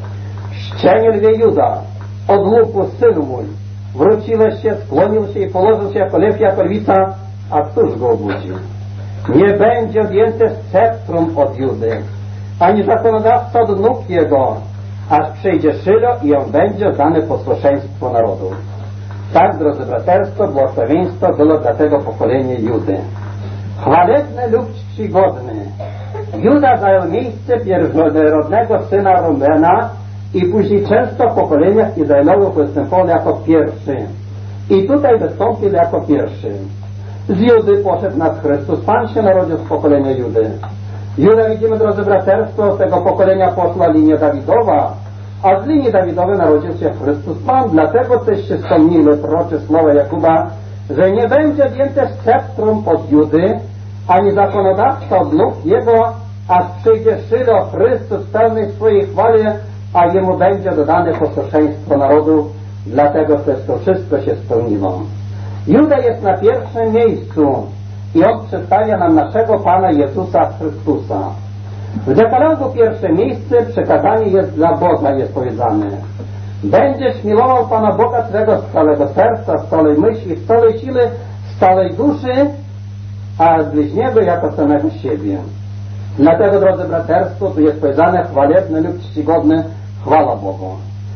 Szczenie lwie Juda, od łuku synu mój, wróciłeś się, skłonił się i położył się jako lew, jako lwica, a któż go obudził? Nie będzie odjęte sceptrum od Judy, ani zakonodawca od nóg jego, aż przyjdzie Szylo i on będzie dane posłuszeństwo narodu. Tak, drodzy braterstwo, błogosławieństwo było dla tego pokolenia Judy. Chwalebny lub czcigodny. Juda zajął miejsce pierworodnego syna Rubena i później często w pokoleniach Izraelowych występował jako pierwszy. I tutaj wystąpił jako pierwszy. Z Judy poszedł nas Chrystus. Pan się narodził z pokolenia Judy. Juda, widzimy, drodzy braterstwo, z tego pokolenia poszła linia Dawidowa, a z linii Dawidowej narodził się Chrystus Pan. Dlatego też się spełniły prorocze słowa Jakuba, że nie będzie wzięte sceptrum od Judy, ani zakonodawca od nóg jego, aż przyjdzie Szylo, Chrystus w pełnej swojej chwale, a jemu będzie dodane posłuszeństwo narodu. Dlatego też to wszystko się spełniło. Juda jest na pierwszym miejscu i on przedstawia nam naszego Pana Jezusa Chrystusa. W dekalogu pierwsze miejsce przekazanie jest dla Boga, jest powiedziane. Będziesz miłował Pana Boga Twego z całego serca, z całej myśli, z całej siły, z całej duszy a bliźniego jako samego siebie. Dlatego, drodzy braterstwo, tu jest powiedziane chwalebne lub czcigodne, chwała Bogu.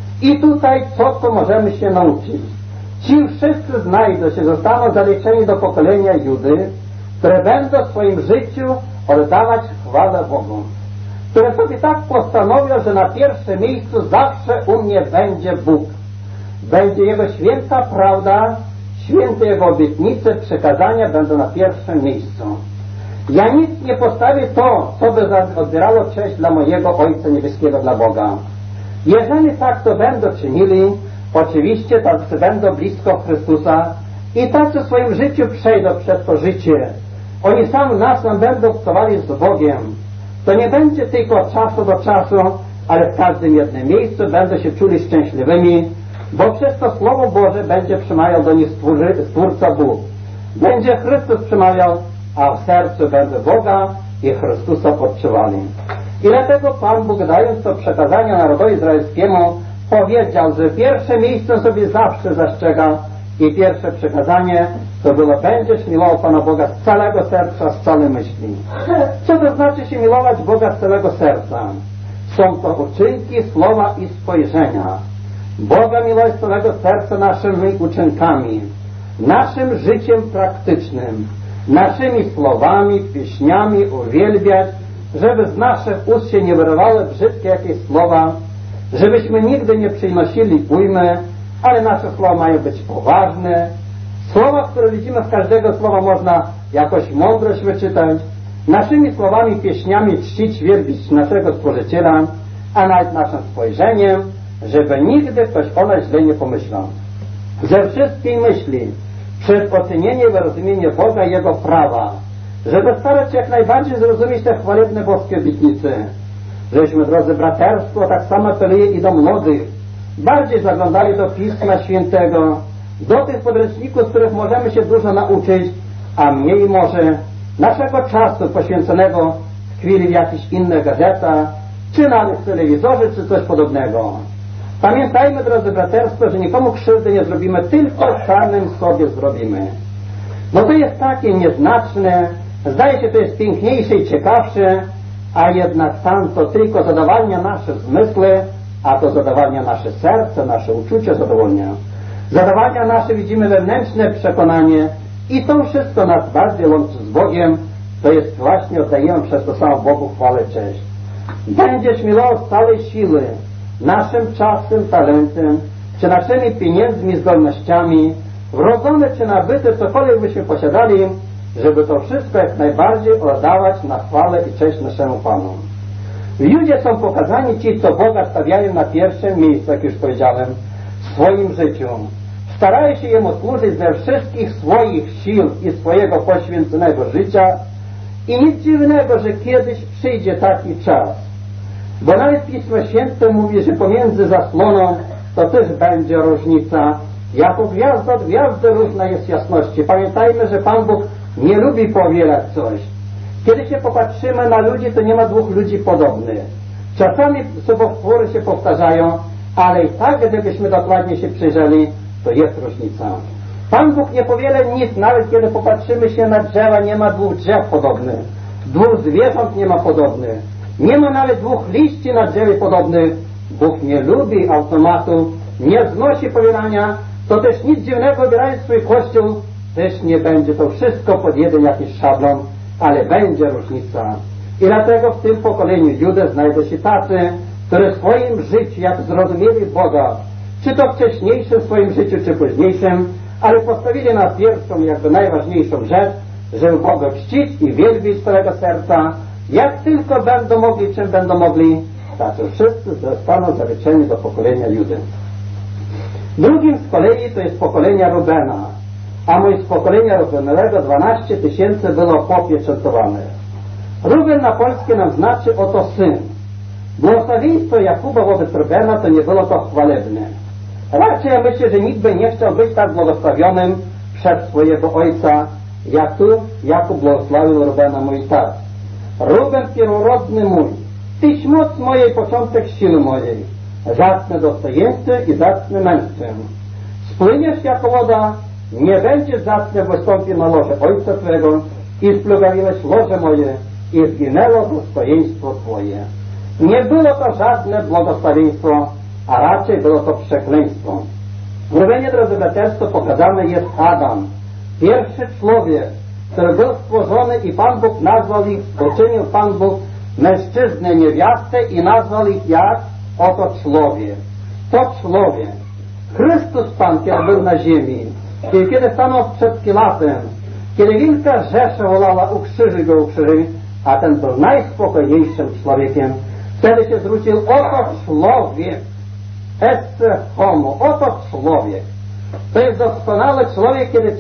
I tutaj co, co możemy się nauczyć? Ci wszyscy znajdą się, zostaną zaliczeni do pokolenia Judy, które będą w swoim życiu oddawać chwałę Bogu. Które sobie tak postanowią, że na pierwszym miejscu zawsze u mnie będzie Bóg. Będzie Jego święta prawda, święte Jego obietnice, przekazania będą na pierwszym miejscu. Ja nic nie postawię to, co by odbierało cześć dla mojego Ojca Niebieskiego, dla Boga. Jeżeli tak to będą czynili, oczywiście tacy będą blisko Chrystusa i tacy w swoim życiu przejdą przez to życie. Oni sam nas nam będą obcowali z Bogiem. To nie będzie tylko od czasu do czasu, ale w każdym jednym miejscu będą się czuli szczęśliwymi, bo przez to Słowo Boże będzie przemawiał do nich Stwórca Bóg. Będzie Chrystus przemawiał, a w sercu będą Boga i Chrystusa podczuwali. I dlatego Pan Bóg, dając to przekazanie narodowi izraelskiemu, powiedział, że pierwsze miejsce sobie zawsze zastrzega i pierwsze przekazanie to było: będziesz miłował Pana Boga z całego serca, z całej myśli. Co to znaczy się miłować Boga z całego serca? Są to uczynki, słowa i spojrzenia. Boga miłować z całego serca naszymi uczynkami, naszym życiem praktycznym, naszymi słowami, pieśniami uwielbiać, żeby z naszych ust się nie wyrywały brzydkie jakieś słowa, żebyśmy nigdy nie przynosili ujmy, ale nasze słowa mają być poważne. Słowa, które widzimy, w każdego słowa można jakoś mądrość wyczytać. Naszymi słowami, pieśniami czcić, wielbić naszego Stworzyciela, a nawet naszym spojrzeniem, żeby nigdy ktoś o nas źle nie pomyślał. Ze wszystkiej myśli, przez ocenienie i wyrozumienie Boga i Jego prawa, żeby starać się jak najbardziej zrozumieć te chwalebne boskie obietnice. Żeśmy, drodzy braterstwo, tak samo apeluję i do młodych, bardziej zaglądali do Pisma Świętego, do tych podręczników, z których możemy się dużo nauczyć, a mniej może naszego czasu poświęconego chwili w jakichś innych gazetach, czy nawet w telewizorze, czy coś podobnego. Pamiętajmy, drodzy braterstwo, że nikomu krzywdy nie zrobimy, tylko samym sobie zrobimy. No to jest takie nieznaczne, zdaje się, to jest piękniejsze i ciekawsze, a jednak tam to tylko zadowalnia nasze zmysły, a to zadowalnia nasze serce, nasze uczucie zadowolnia. Zadowalnia nasze, widzimy, wewnętrzne przekonanie i to wszystko nas bardziej łączy z Bogiem, to jest właśnie oddajemy przez to samo Bogu chwałę, cześć. Będziesz miłował z całej siły, naszym czasem, talentem, czy naszymi pieniędzmi, zdolnościami, wrodzone czy nabyte, cokolwiek byśmy posiadali, żeby to wszystko jak najbardziej oddawać na chwałę i cześć naszemu Panu. Ludzie są pokazani ci, co Boga stawiają na pierwszym miejscu, jak już powiedziałem, w swoim życiu. Starają się Jemu służyć ze wszystkich swoich sił i swojego poświęconego życia i nic dziwnego, że kiedyś przyjdzie taki czas. Bo nawet Pismo Święte mówi, że pomiędzy zasłoną to też będzie różnica. Jako gwiazda od gwiazdy różna jest jasności. Pamiętajmy, że Pan Bóg nie lubi powielać coś. Kiedy się popatrzymy na ludzi, to nie ma dwóch ludzi podobnych. Czasami sobowtóry się powtarzają, ale i tak, gdybyśmy dokładnie się przyjrzeli, to jest różnica. Pan Bóg nie powiela nic, nawet kiedy popatrzymy się na drzewa, nie ma dwóch drzew podobnych. Dwóch zwierząt nie ma podobnych. Nie ma nawet dwóch liści na drzewie podobnych. Bóg nie lubi automatu, nie znosi powielania, to też nic dziwnego, obierając swój kościół, też nie będzie to wszystko pod jeden jakiś szablon, ale będzie różnica. I dlatego w tym pokoleniu Judy znajdą się tacy, którzy w swoim życiu, jak zrozumieli Boga, czy to wcześniejszym swoim życiu, czy późniejszym, ale postawili na pierwszą, jakby najważniejszą rzecz, żeby Boga czcić i wielbić z całego serca. Jak tylko będą mogli, czym będą mogli, tacy wszyscy zostaną zaliczeni do pokolenia Judy. Drugim z kolei to jest pokolenia Rubena, a mój z pokolenia Rubenowego dwanaście tysięcy było popieczętowanych. Ruben na polskie nam znaczy oto syn. Błogosławieństwo Jakuba wobec Rubena to nie było to chwalebne. Raczej ja myślę, że nikt by nie chciał być tak błogosławionym przez swojego ojca, jak tu Jakub błogosławił Rubena, mój tak. Ruben pierworodny mój, tyś moc mojej, początek siły mojej, zacny dostojeńcy i zacny mężczyzn. Spłyniesz jako woda, nie będziesz zacny, bo wystąpi na loże ojca twego, i splugawiłeś łoże moje i zginęło dostojeństwo Twoje. Nie było to żadne błogosławieństwo, a raczej było to przekleństwo. W Rubenie, drodzy braterstwo, pokazany jest Adam, pierwszy człowiek, który był stworzony i Pan Bóg nazwał ich, uczynił Pan Bóg mężczyznę, niewiastę i nazwał ich jak? Oto człowiek. To człowiek. Chrystus Pan, kiedy był na ziemi, i kiedy stanął przed Pilatem, kiedy wielka rzesza wolała ukrzyży go, ukrzyży, a ten był najspokojniejszym człowiekiem, wtedy się zwrócił, oto człowiek, esse homo, oto człowiek. To jest doskonały człowiek, kiedy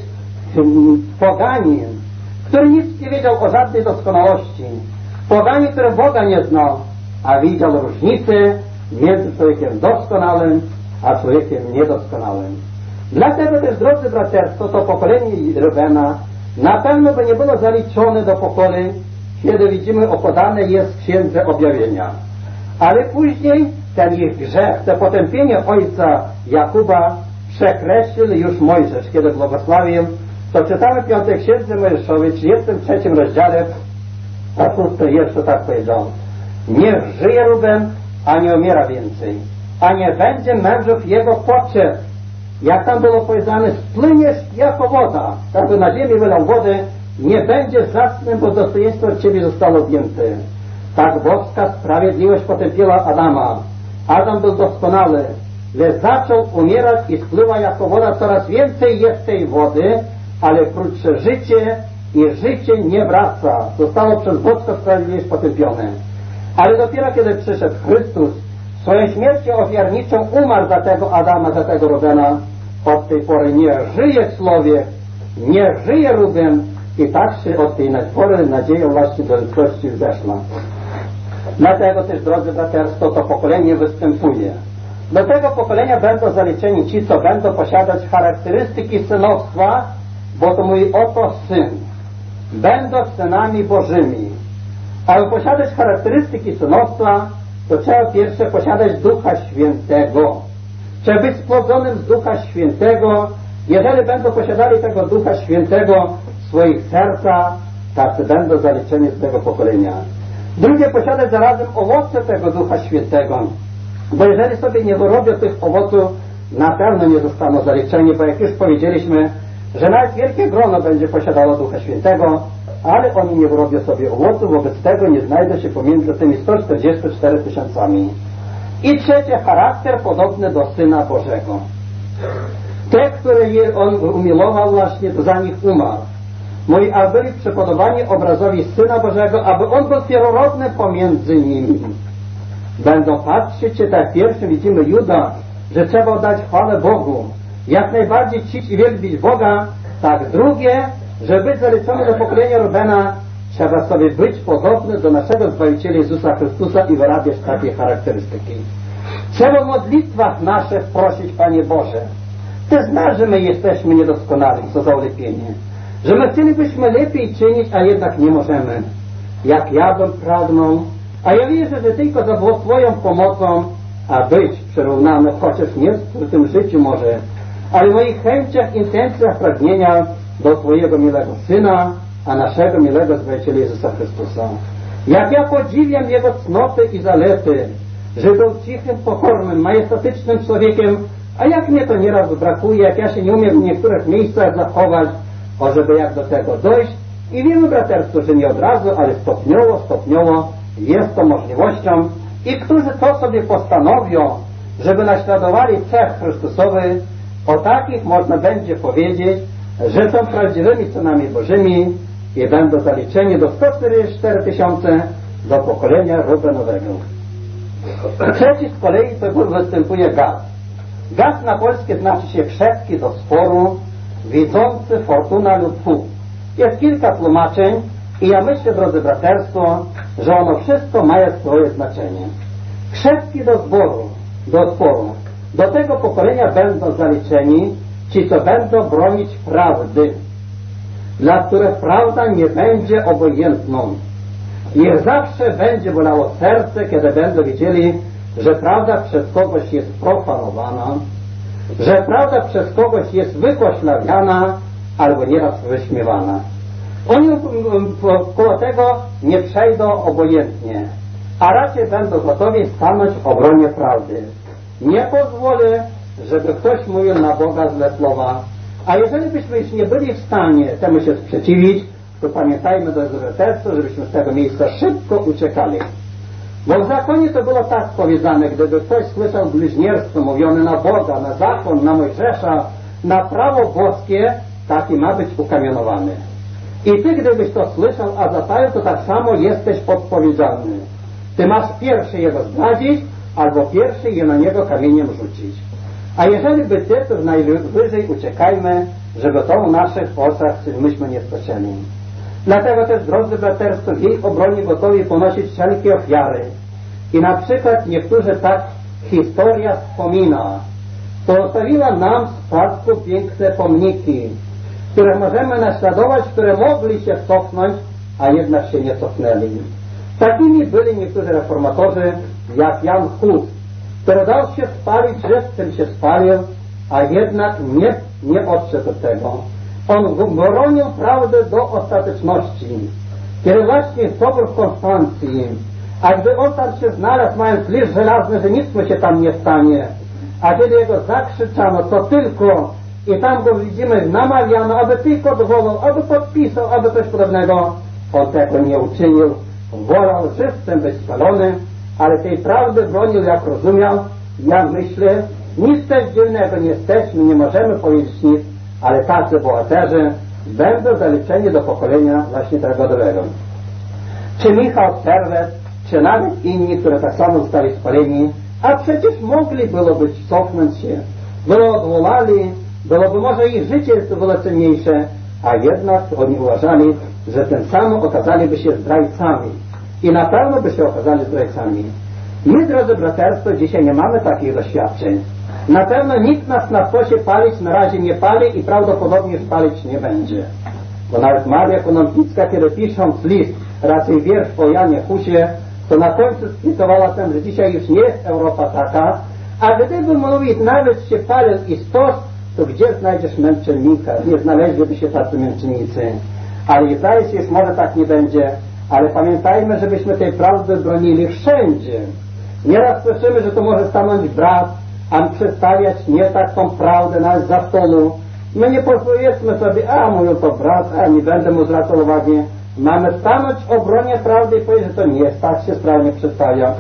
poganin, który nic nie wiedział o żadnej doskonałości, poganin, który Boga nie znał, a widział różnicę między człowiekiem doskonałym a człowiekiem niedoskonałym. Dlatego też, drodzy braterstwo, to pokolenie Rubena na pewno by nie było zaliczone do pokoleń, kiedy widzimy opodane jest w Księdze Objawienia. Ale później ten ich grzech, to potępienie ojca Jakuba przekreślił już Mojżesz, kiedy błogosławił. To czytamy w piątej Księdze Mojżeszowej, trzydziestym trzecim rozdziale, a szósty jeszcze tak powiedział: niech żyje Ruben, a nie umiera więcej, a nie będzie mężów jego poczet. Jak tam było powiedziane, spłyniesz jako woda. Tak by na ziemi wylał wodę, nie będzie zasnął, bo dostojeństwo od ciebie zostało zdjęte. Tak boska sprawiedliwość potępiła Adama. Adam był doskonały, lecz zaczął umierać i spływa jako woda. Coraz więcej jest tej wody, ale krótsze życie i życie nie wraca. Zostało przez boską sprawiedliwość potępione. Ale dopiero kiedy przyszedł Chrystus, swoją śmiercią ofiarniczą umarł za tego Adama, za tego Rubena, od tej pory nie żyje człowiek, nie żyje Ruben i tak się od tej pory nadzieja właśnie do ludzkości wzeszła. Dlatego też, drodzy braterstwo, to pokolenie występuje. Do tego pokolenia będą zaliczeni ci, co będą posiadać charakterystyki synostwa, bo to mówi oto syn. Będą synami Bożymi. Aby posiadać charakterystyki synostwa, to trzeba pierwsze posiadać Ducha Świętego. Trzeba być spłodzonym z Ducha Świętego. Jeżeli będą posiadali tego Ducha Świętego w swoich sercach, tacy będą zaliczeni z tego pokolenia. Drugie, posiadać zarazem owoce tego Ducha Świętego. Bo jeżeli sobie nie wyrobią tych owoców, na pewno nie zostaną zaliczeni, bo jak już powiedzieliśmy, że nawet wielkie grono będzie posiadało Ducha Świętego, ale oni nie wyrobią sobie owoców, wobec tego nie znajdą się pomiędzy tymi sto czterdziestu czterema tysiącami. I trzecie, charakter podobny do Syna Bożego. Te, które je on umiłował właśnie, to za nich umarł. Moi, a byli przypodobani obrazowi Syna Bożego, aby on był pierworodny pomiędzy nimi. Będą patrzeć się, tak pierwszy widzimy Juda, że trzeba oddać chwałę Bogu. Jak najbardziej czcić i wielbić Boga, tak drugie, żeby być zaliczony do pokolenia Rubena, trzeba sobie być podobny do naszego Zbawiciela Jezusa Chrystusa i wyrabiać takie charakterystyki. Trzeba w modlitwach naszych prosić, Panie Boże, Ty znasz, że my jesteśmy niedoskonali, co za ulepienie, że my chcielibyśmy lepiej czynić, a jednak nie możemy. Jak ja bym pragnął, a ja wierzę, że tylko za Twoją pomocą, a być przyrównany, chociaż nie w tym życiu może, ale w moich chęciach, intencjach, pragnienia do Twojego milego Syna, a naszego milego Zbawiciela Jezusa Chrystusa. Jak ja podziwiam Jego cnoty i zalety, że był cichym, pokornym, majestatycznym człowiekiem, a jak mnie to nieraz brakuje, jak ja się nie umiem w niektórych miejscach zachować, o żeby jak do tego dojść. I wiemy, braterstwo, że nie od razu, ale stopniowo, stopniowo jest to możliwością. I którzy to sobie postanowią, żeby naśladowali cech Chrystusowy, o takich można będzie powiedzieć, że są prawdziwymi synami Bożymi i będą zaliczeni do stu czterdziestu czterech tysięcy do pokolenia Rubenowego. Trzeci z kolei to występuje Gad. Gad na polskie znaczy się krzepki do sporu, widzący, fortuna lub Bóg. Jest kilka tłumaczeń i ja myślę, drodzy braterstwo, że ono wszystko ma swoje znaczenie. Krzepki do zboru, do sporu. Do tego pokolenia będą zaliczeni ci, co będą bronić prawdy, dla których prawda nie będzie obojętną. Niech zawsze będzie bolało serce, kiedy będą widzieli, że prawda przez kogoś jest profanowana, że prawda przez kogoś jest wykoślawiana albo nieraz wyśmiewana. Oni koło tego nie przejdą obojętnie, a raczej będą gotowi stanąć w obronie prawdy. Nie pozwolę, żeby ktoś mówił na Boga złe słowa, a jeżeli byśmy już nie byli w stanie temu się sprzeciwić, to pamiętajmy do braterstwa, żebyśmy z tego miejsca szybko uciekali. Bo w zakonie to było tak powiedziane, gdyby ktoś słyszał bluźnierstwo mówione na Boga, na zakon, na Mojżesza, na prawo boskie, taki ma być ukamienowany. I ty, gdybyś to słyszał, a zataił, to tak samo jesteś odpowiedzialny. Ty masz pierwszy jego zdradzić, albo pierwszy je na niego kamieniem rzucić. A jeżeli by ty, to najwyżej uciekajmy, żeby to w naszych oczach myśmy nie stoczyli. Dlatego też, drodzy braterstwo, w jej obronie gotowi ponosić wszelkie ofiary. I na przykład niektórzy tak historia wspomina, pozostawiła nam w spadku piękne pomniki, które możemy naśladować, które mogli się cofnąć, a jednak się nie cofnęli. Takimi byli niektórzy reformatorzy, jak Jan Hus, który dał się spalić, żywcem się spalił, a jednak nie, nie odszedł od tego. On bronił prawdę do ostateczności. Kiedy właśnie sobór w Konstancji, a gdy on tam się znalazł, mając lisz żelazny, że nic mu się tam nie stanie, a kiedy jego zakrzyczano, to tylko, i tam go widzimy, namawiano, aby tylko dowolał, aby podpisał, aby coś podobnego, on tego nie uczynił. Wolał żywcem być spalony, ale tej prawdy bronił, jak rozumiał. Ja myślę, nic też dziwnego nie jesteśmy, nie możemy powiedzieć nic, ale tacy bohaterzy będą zaliczeni do pokolenia właśnie tego nowego. Czy Michał Serwet, czy nawet inni, które tak samo zostali spaleni, a przecież mogli byłoby cofnąć się, było odwołali, byłoby może ich życie było cenniejsze, a jednak oni uważali, że tym samym okazaliby się zdrajcami. I na pewno by się okazali zdrajcami. My, drodzy braterstwo, dzisiaj nie mamy takich doświadczeń. Na pewno nikt nas na stosie palić na razie nie pali i prawdopodobnie już palić nie będzie. Bo nawet Maria Konopnicka, kiedy pisząc list, raczej wiersz o Janie Husie, to na końcu skwitowała tym, że dzisiaj już nie jest Europa taka, a gdyby mówić, nawet się palił i stos, to gdzie znajdziesz męczennika? Nie znaleźliby się tacy męczennicy. Ale zdaje się, już może tak nie będzie, ale pamiętajmy, żebyśmy tej prawdy bronili wszędzie. Nieraz słyszymy, że to może stanąć brat, a przedstawiać nie tak tą prawdę nawet za stolu. My nie powiedzmy sobie, a mówią to brat, a nie będę mu zwracał uwagi. Mamy stanąć w obronie prawdy i powiedzieć, że to nie jest tak, się sprawnie przedstawia.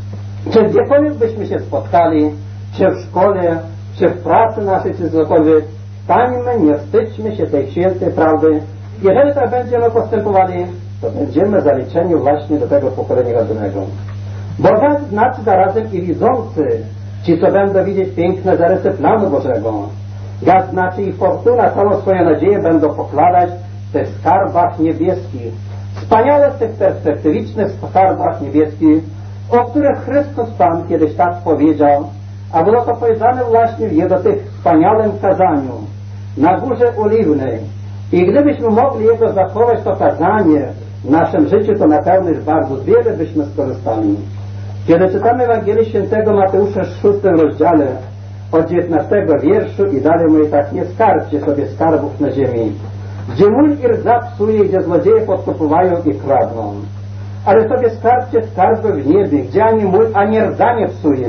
Czy gdziekolwiek byśmy się spotkali, czy w szkole, czy w pracy naszej, czy cokolwiek, stańmy, nie wstydźmy się tej świętej prawdy. Jeżeli tak będziemy postępowali, to będziemy zaliczeni właśnie do tego pokolenia godnego. Bo tak znaczy zarazem i widzący, ci co będą widzieć piękne zarysy planu Bożego. Jak znaczy i fortuna całą swoją nadzieję będą pokładać w tych skarbach niebieskich. Wspaniale w tych perspektywicznych skarbach niebieskich, o których Chrystus Pan kiedyś tak powiedział, a było to powiedziane właśnie w Jego tych wspaniałym kazaniu na Górze Oliwnej. I gdybyśmy mogli Jego zachować to kazanie w naszym życiu, to na pewno już bardzo wiele byśmy skorzystali. Kiedy czytamy Ewangelię Świętego Mateusza w szóstym rozdziale od dziewiętnastego wierszu i dalej mówi tak: nie skarbcie sobie skarbów na ziemi, gdzie mól i rdza psuje, gdzie złodzieje podkopywają i kradną. Ale sobie skarbcie skarby w niebie, gdzie ani mól, ani rdza nie psuje,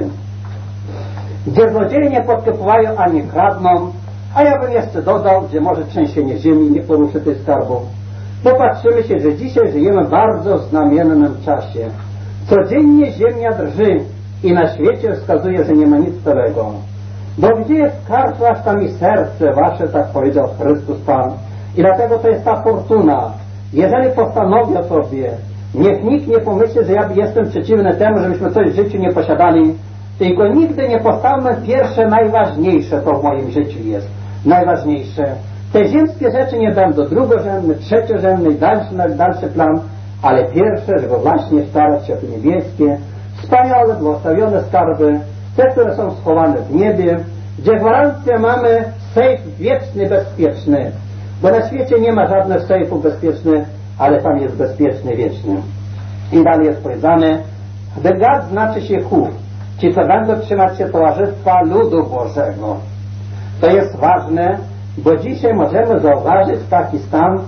gdzie złodzieje nie podkopywają ani kradną. A ja bym jeszcze dodał, gdzie może trzęsienie ziemi nie poruszy tych skarbów. Popatrzymy się, że dzisiaj żyjemy bardzo w znamiennym czasie. Codziennie ziemia drży i na świecie wskazuje, że nie ma nic celego. Bo gdzie jest skarb wasz, tam i serce wasze, tak powiedział Chrystus Pan. I dlatego to jest ta fortuna. Jeżeli postanowię sobie, niech nikt nie pomyśli, że ja jestem przeciwny temu, żebyśmy coś w życiu nie posiadali, tylko nigdy nie postawmy pierwsze, najważniejsze, to w moim życiu jest. Najważniejsze. Te ziemskie rzeczy nie będą drugorzędne, trzeciorzędne i dalszy, dalszy plan, ale pierwsze, żeby właśnie starać się o te niebieskie, wspaniale, błogosławione skarby, te, które są schowane w niebie, gdzie gwarancję mamy sejf wieczny, bezpieczny, bo na świecie nie ma żadnych sejfów bezpiecznych, ale tam jest bezpieczny, wieczny. I dalej jest powiedziane, Begad znaczy się chów, ci, co będą trzymać się towarzystwa ludu Bożego. To jest ważne, bo dzisiaj możemy zauważyć taki stan w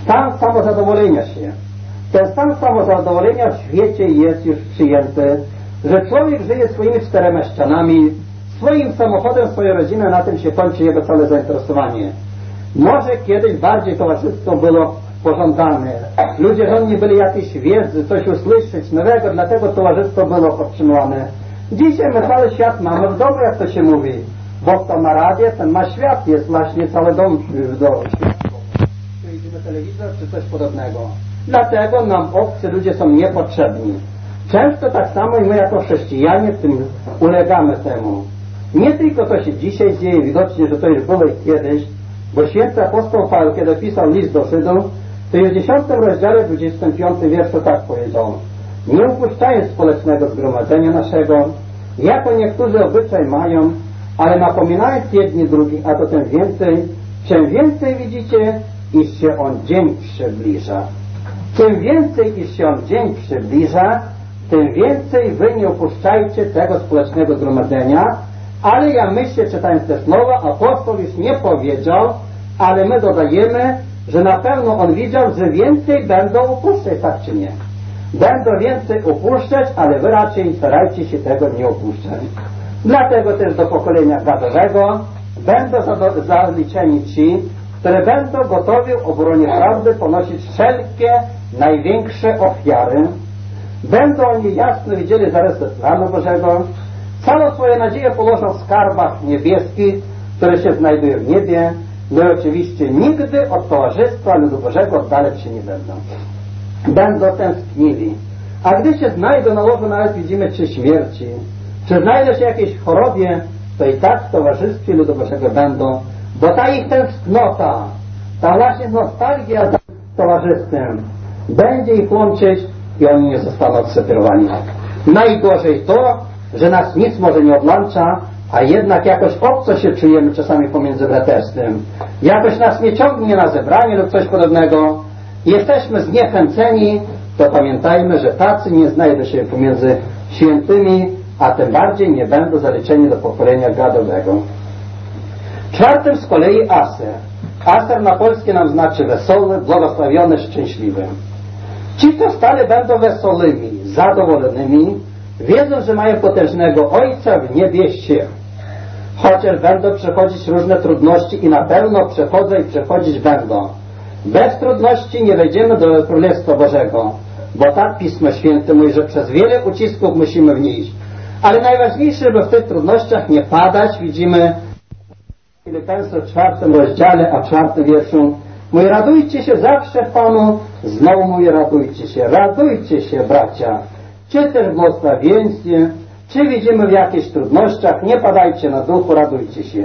Stan samozadowolenia się. Ten stan samozadowolenia w świecie jest już przyjęty, że człowiek żyje swoimi czterema ścianami, swoim samochodem, swoją rodzinę, na tym się kończy jego całe zainteresowanie. Może kiedyś bardziej towarzystwo było pożądane. Ludzie żądni byli jakiejś wiedzy, coś usłyszeć nowego, dlatego towarzystwo było podtrzymywane. Dzisiaj my cały świat mamy w domu, jak to się mówi. Bo kto ma radię, ten ma świat, jest właśnie cały dom w domu. Czy widzimy telewizor, czy coś podobnego. Dlatego nam obcy ludzie są niepotrzebni. Często tak samo i my jako chrześcijanie w tym ulegamy temu. Nie tylko to się dzisiaj dzieje, widocznie, że to już było kiedyś, bo święty apostoł Paweł, kiedy pisał list do Żydów, to już w dziesiątym rozdziale, dwudziestym piątym wierszu tak powiedział: nie upuszczając społecznego zgromadzenia naszego, jako niektórzy obyczaj mają, ale napominając jedni drugich, a to tym więcej, czym więcej widzicie, iż się on dzień przybliża. Tym więcej, iż się on dzień przybliża, tym więcej wy nie opuszczajcie tego społecznego zgromadzenia. Ale ja myślę, czytając te słowa, apostoł już nie powiedział, ale my dodajemy, że na pewno on widział, że więcej będą opuszczać, tak czy nie? Będą więcej opuszczać, ale wy raczej starajcie się tego nie opuszczać. Dlatego też do pokolenia gadowego będą zaliczeni ci, które będą gotowi w obronie prawdy ponosić wszelkie największe ofiary. Będą oni jasno widzieli zarysy planu Bożego, całą swoją nadzieję położą w skarbach niebieskich, które się znajdują w niebie, no i oczywiście nigdy od towarzystwa ludu Bożego oddalać się nie będą. Będą tęsknili. A gdy się znajdą na łożu, nawet widzimy, czy śmierci, czy znajdą się jakiejś chorobie, to i tak w towarzystwie ludu Bożego będą, bo ta ich tęsknota, ta właśnie nostalgia za towarzystwem będzie ich łączyć i oni nie zostaną odseparowani. Najgorzej to, że nas nic może nie odłącza, a jednak jakoś obco się czujemy czasami pomiędzy braterstwem. Jakoś nas nie ciągnie na zebranie lub coś podobnego. Jesteśmy zniechęceni, to pamiętajmy, że tacy nie znajdą się pomiędzy świętymi, a tym bardziej nie będą zaliczeni do pokolenia gadowego. Czwartym z kolei Aser. Aser na polskie nam znaczy wesoły, błogosławiony, szczęśliwy. Ci, co stale będą wesołymi, zadowolonymi, wiedzą, że mają potężnego Ojca w niebiesie. Chociaż będą przechodzić różne trudności i na pewno przechodzą i przechodzić będą. Bez trudności nie wejdziemy do Królestwa Bożego, bo tak Pismo Święte mówi, że przez wiele ucisków musimy wnieść. Ale najważniejsze, żeby w tych trudnościach nie padać, widzimy w Filipenów w czwartym rozdziale, a w czwartym wierszu mówi: radujcie się zawsze w Panu, znowu mówi: radujcie się, radujcie się, bracia. Czy też w błogosławieństwie, czy widzimy w jakichś trudnościach, nie padajcie na duchu, radujcie się.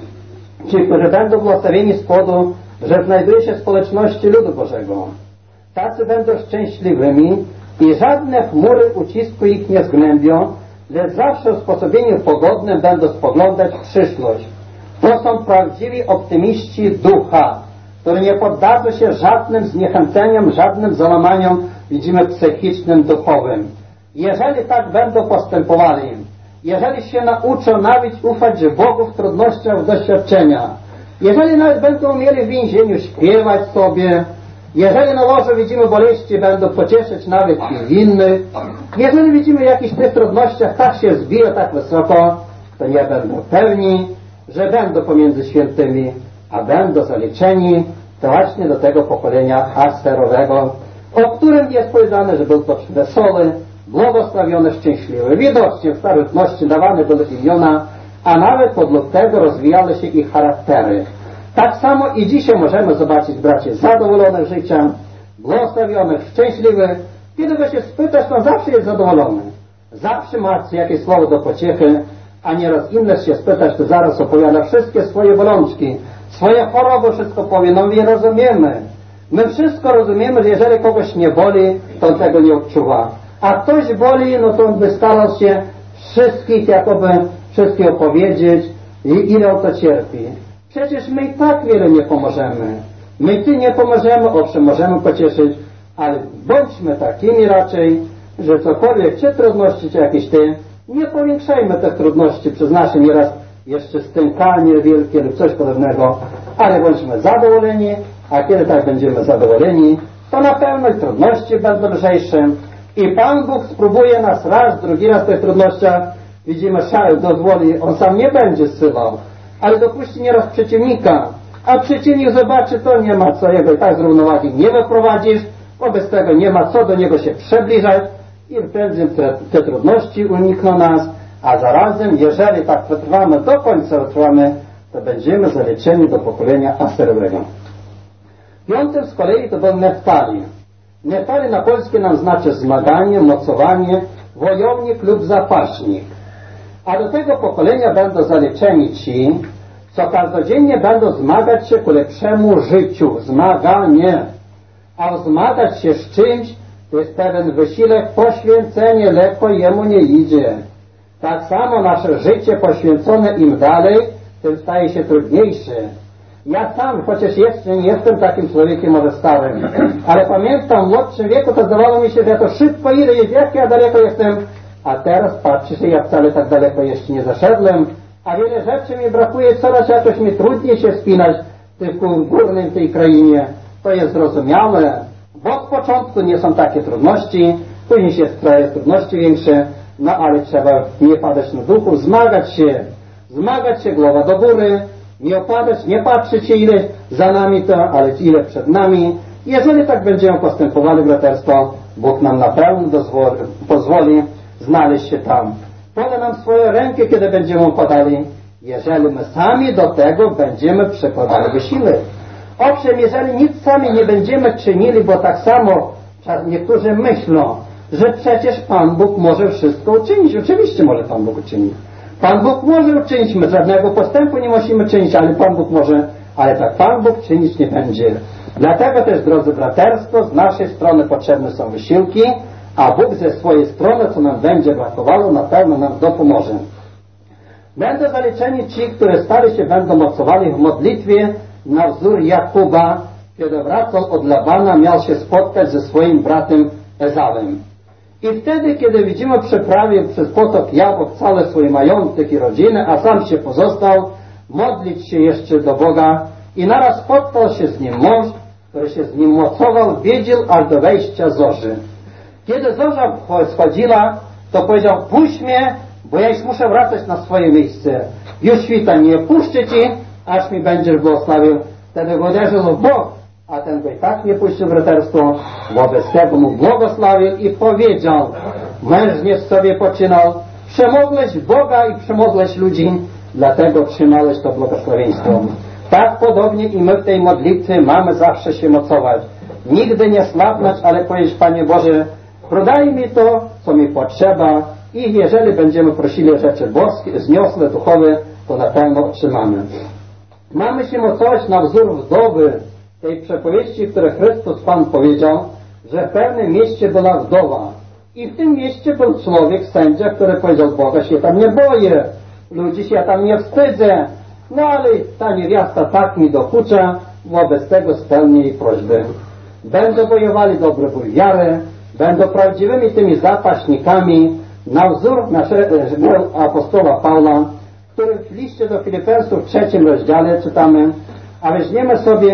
Ci, którzy będą błogosławieni z powodu, że znajduje się w społeczności ludu Bożego, tacy będą szczęśliwymi i żadne chmury ucisku ich nie zgnębią, lecz zawsze w usposobieniu pogodnym będą spoglądać w przyszłość. To są prawdziwi optymiści ducha, którzy nie poddadzą się żadnym zniechęceniom, żadnym załamaniom, widzimy, psychicznym, duchowym. Jeżeli tak będą postępowali, jeżeli się nauczą nawet ufać Bogu w trudnościach, w doświadczeniach, jeżeli nawet będą mieli w więzieniu śpiewać sobie, jeżeli na łożu widzimy boleści, będą pocieszyć nawet i innych, jeżeli widzimy w jakichś tych trudnościach, tak się zbiją tak wysoko, to nie będą pewni, że będą pomiędzy świętymi, a będą zaliczeni to właśnie do tego pokolenia asterowego, o którym jest powiedziane, że był to wesoły, błogosławiony, szczęśliwy. Widocznie w starożytności dawane były imiona, a nawet podług tego rozwijały się ich charaktery. Tak samo i dzisiaj możemy zobaczyć braci zadowolonych życiem, błogosławionych, szczęśliwych. Kiedy go się spytasz, to zawsze jest zadowolony. Zawsze ma jakieś słowo do pociechy, a nieraz innych się spytasz, to zaraz opowiada wszystkie swoje bolączki, swoje choroby, wszystko powie. No my rozumiemy. My wszystko rozumiemy, że jeżeli kogoś nie boli, to on tego nie odczuwa. A ktoś boli, no to on by starał się wszystkich jakoby wszystkich opowiedzieć i ile o to cierpi. Przecież my i tak wiele nie pomożemy. My Ty nie pomożemy, owszem, możemy pocieszyć, ale bądźmy takimi raczej, że cokolwiek, czy trudności, czy jakieś Ty, nie powiększajmy tych trudności przez nasze nieraz jeszcze stękanie wielkie lub coś podobnego, ale bądźmy zadowoleni a kiedy tak będziemy zadowoleni, to na pewno i trudności będą lżejsze i Pan Bóg spróbuje nas raz, drugi raz w tych trudnościach. Widzimy, szal dozwoli, On sam nie będzie zsyłał, ale dopuści nieraz przeciwnika, a przeciwnik zobaczy, to nie ma co jego i tak z równowagi nie wyprowadzisz, wobec tego nie ma co do niego się przybliżać i wtedy te, te trudności unikną nas, a zarazem, jeżeli tak wytrwamy, do końca wytrwamy, to będziemy zaliczeni do pokolenia Aserowego. Piątym z kolei to był Neftali. Neftali na polskie nam znaczy zmaganie, mocowanie, wojownik lub zapaśnik. A do tego pokolenia będą zaliczeni ci, co każdodziennie będą zmagać się ku lepszemu życiu. Zmaganie. A zmagać się z czymś, to jest pewien wysiłek, poświęcenie, lekko jemu nie idzie. Tak samo nasze życie poświęcone im dalej, tym staje się trudniejsze. Ja sam, chociaż jeszcze nie jestem takim człowiekiem może starym, ale pamiętam w młodszym wieku, to zdawało mi się, że ja to szybko idę, jak ja daleko jestem, a teraz patrzę się, ja wcale tak daleko jeszcze nie zaszedłem, a wiele rzeczy mi brakuje, coraz jakoś mi trudniej się spinać w tym górnym tej krainie. To jest zrozumiałe, bo od początku nie są takie trudności, później się sprawy trudności większe, no ale trzeba nie padać na duchu, zmagać się, zmagać się głowa do góry, nie opadać, nie patrzeć się ile za nami to, ale ile przed nami. Jeżeli tak będziemy postępowali, braterstwo, Bóg nam na pewno dozwoli, pozwoli znaleźć się tam. Poda nam swoje ręki, kiedy będziemy upadali, jeżeli my sami do tego będziemy przykładali wysiłek. Owszem, jeżeli nic sami nie będziemy czynili, bo tak samo niektórzy myślą, że przecież Pan Bóg może wszystko uczynić. Oczywiście może Pan Bóg uczynić. Pan Bóg może uczynić, my żadnego postępu nie musimy czynić, ale Pan Bóg może, ale tak Pan Bóg czynić nie będzie. Dlatego też, drodzy braterstwo, z naszej strony potrzebne są wysiłki, a Bóg ze swojej strony, co nam będzie brakowało, na pewno nam dopomoże. Będą zaliczeni ci, którzy stali się, będą mocowali w modlitwie na wzór Jakuba, kiedy wracał od Labana, miał się spotkać ze swoim bratem Ezawem. I wtedy, kiedy widzimy, przeprawił przez potok Jabok całe swoje majątek i rodziny, a sam się pozostał, modlić się jeszcze do Boga i naraz spotkał się z nim mąż, który się z nim mocował, wiedział aż do wejścia zorzy. Kiedy zorza schodziła, to powiedział: puść mnie, bo ja już muszę wracać na swoje miejsce. Już świta nie puszczę ci, aż mi będziesz błogosławił. Wtedy uderzył w bok, a ten go i tak nie puścił braterstwo, wobec tego mu błogosławił i powiedział: mężnie sobie poczynał, przemogłeś Boga i przemogłeś ludzi, dlatego trzymałeś to błogosławieństwo. Tak podobnie i my w tej modlitwie mamy zawsze się mocować. Nigdy nie słabnąć, ale powiedzieć: Panie Boże, prodaj mi to, co mi potrzeba, i jeżeli będziemy prosili rzeczy boskie, zniosłe, duchowe, to na pewno otrzymamy. Mamy się mocować na wzór wdowy, tej przepowieści, które Chrystus Pan powiedział, że w pewnym mieście była wdowa. I w tym mieście był człowiek, sędzia, który powiedział: Boga się tam nie boję, ludzi się tam nie wstydzę, no ale ta niewiasta tak mi dokucza, wobec tego spełnię jej prośby. Będą bojowali dobry bój wiary, będą prawdziwymi tymi zapaśnikami, na wzór naszego apostoła Pawła, który w liście do Filipensów w trzecim rozdziale czytamy, a weźmiemy sobie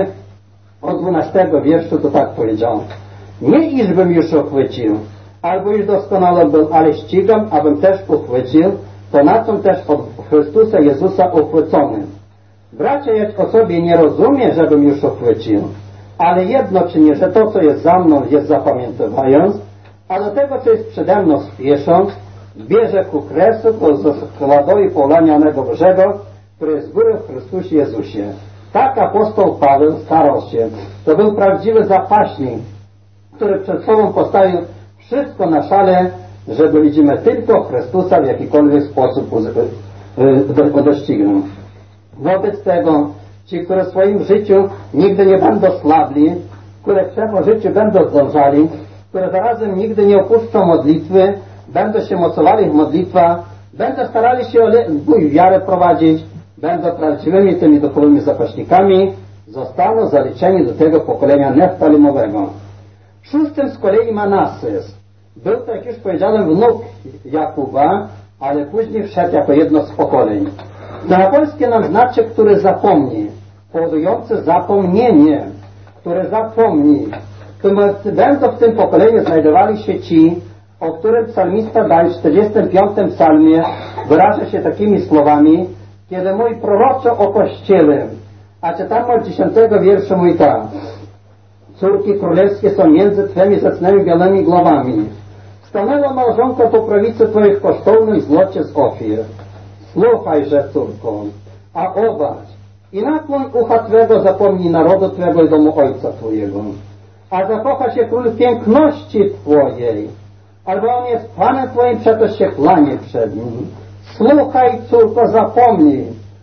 od dwunastego wierszu, to tak powiedział: nie iżbym już uchwycił, albo już doskonale był, ale ścigam, abym też uchwycił, to na czym też od Chrystusa Jezusa uchwycony. Bracia, ja o sobie nie rozumiem, żebym już uchwycił, ale jedno czynię, że to, co jest za mną, jest zapamiętywając, a do tego, co jest przede mną spiesząc, bierze ku kresu, ku składowi połanianego Bożego, który jest z góry w Chrystusie Jezusie. Tak apostoł Paweł starał się. To był prawdziwy zapaśnik, który przed sobą postawił wszystko na szale, żeby widzimy tylko Chrystusa w jakikolwiek sposób doścignąć. Wobec tego ci, którzy w swoim życiu nigdy nie będą słabli, które w swym życiu będą zdążali, które zarazem nigdy nie opuszczą modlitwy, będą się mocowali w modlitwach, będą starali się o bój wiarę prowadzić, będą prawdziwymi tymi duchowymi zapaśnikami, zostaną zaliczeni do tego pokolenia neftalimowego. Szóstym z kolei Manasses. Był to, jak już powiedziałem, wnuk Jakuba, ale później wszedł jako jedno z pokoleń. Na polskie nam znaczy, który zapomni, powodujący zapomnienie. który zapomni. Będą w tym pokoleniu znajdowali się ci, o którym psalmista daje w czterdziestym piątym psalmie wyraża się takimi słowami: kiedy mój proroczo o Kościele, a czytamy od dziesiątego wiersza, mój tak: córki królewskie są między Twymi zacnymi białymi głowami. Stanęła małżonka po prawicy Twoich kosztownym złocie z Ofir. Słuchajże, córko, a obacz, i nakłoń ucha Twego, zapomnij narodu Twego i domu Ojca Twojego. A zakocha się król w piękności Twojej, albo on jest Panem Twoim, przeto się klanie przed nim. Słuchaj, córko, zapomnij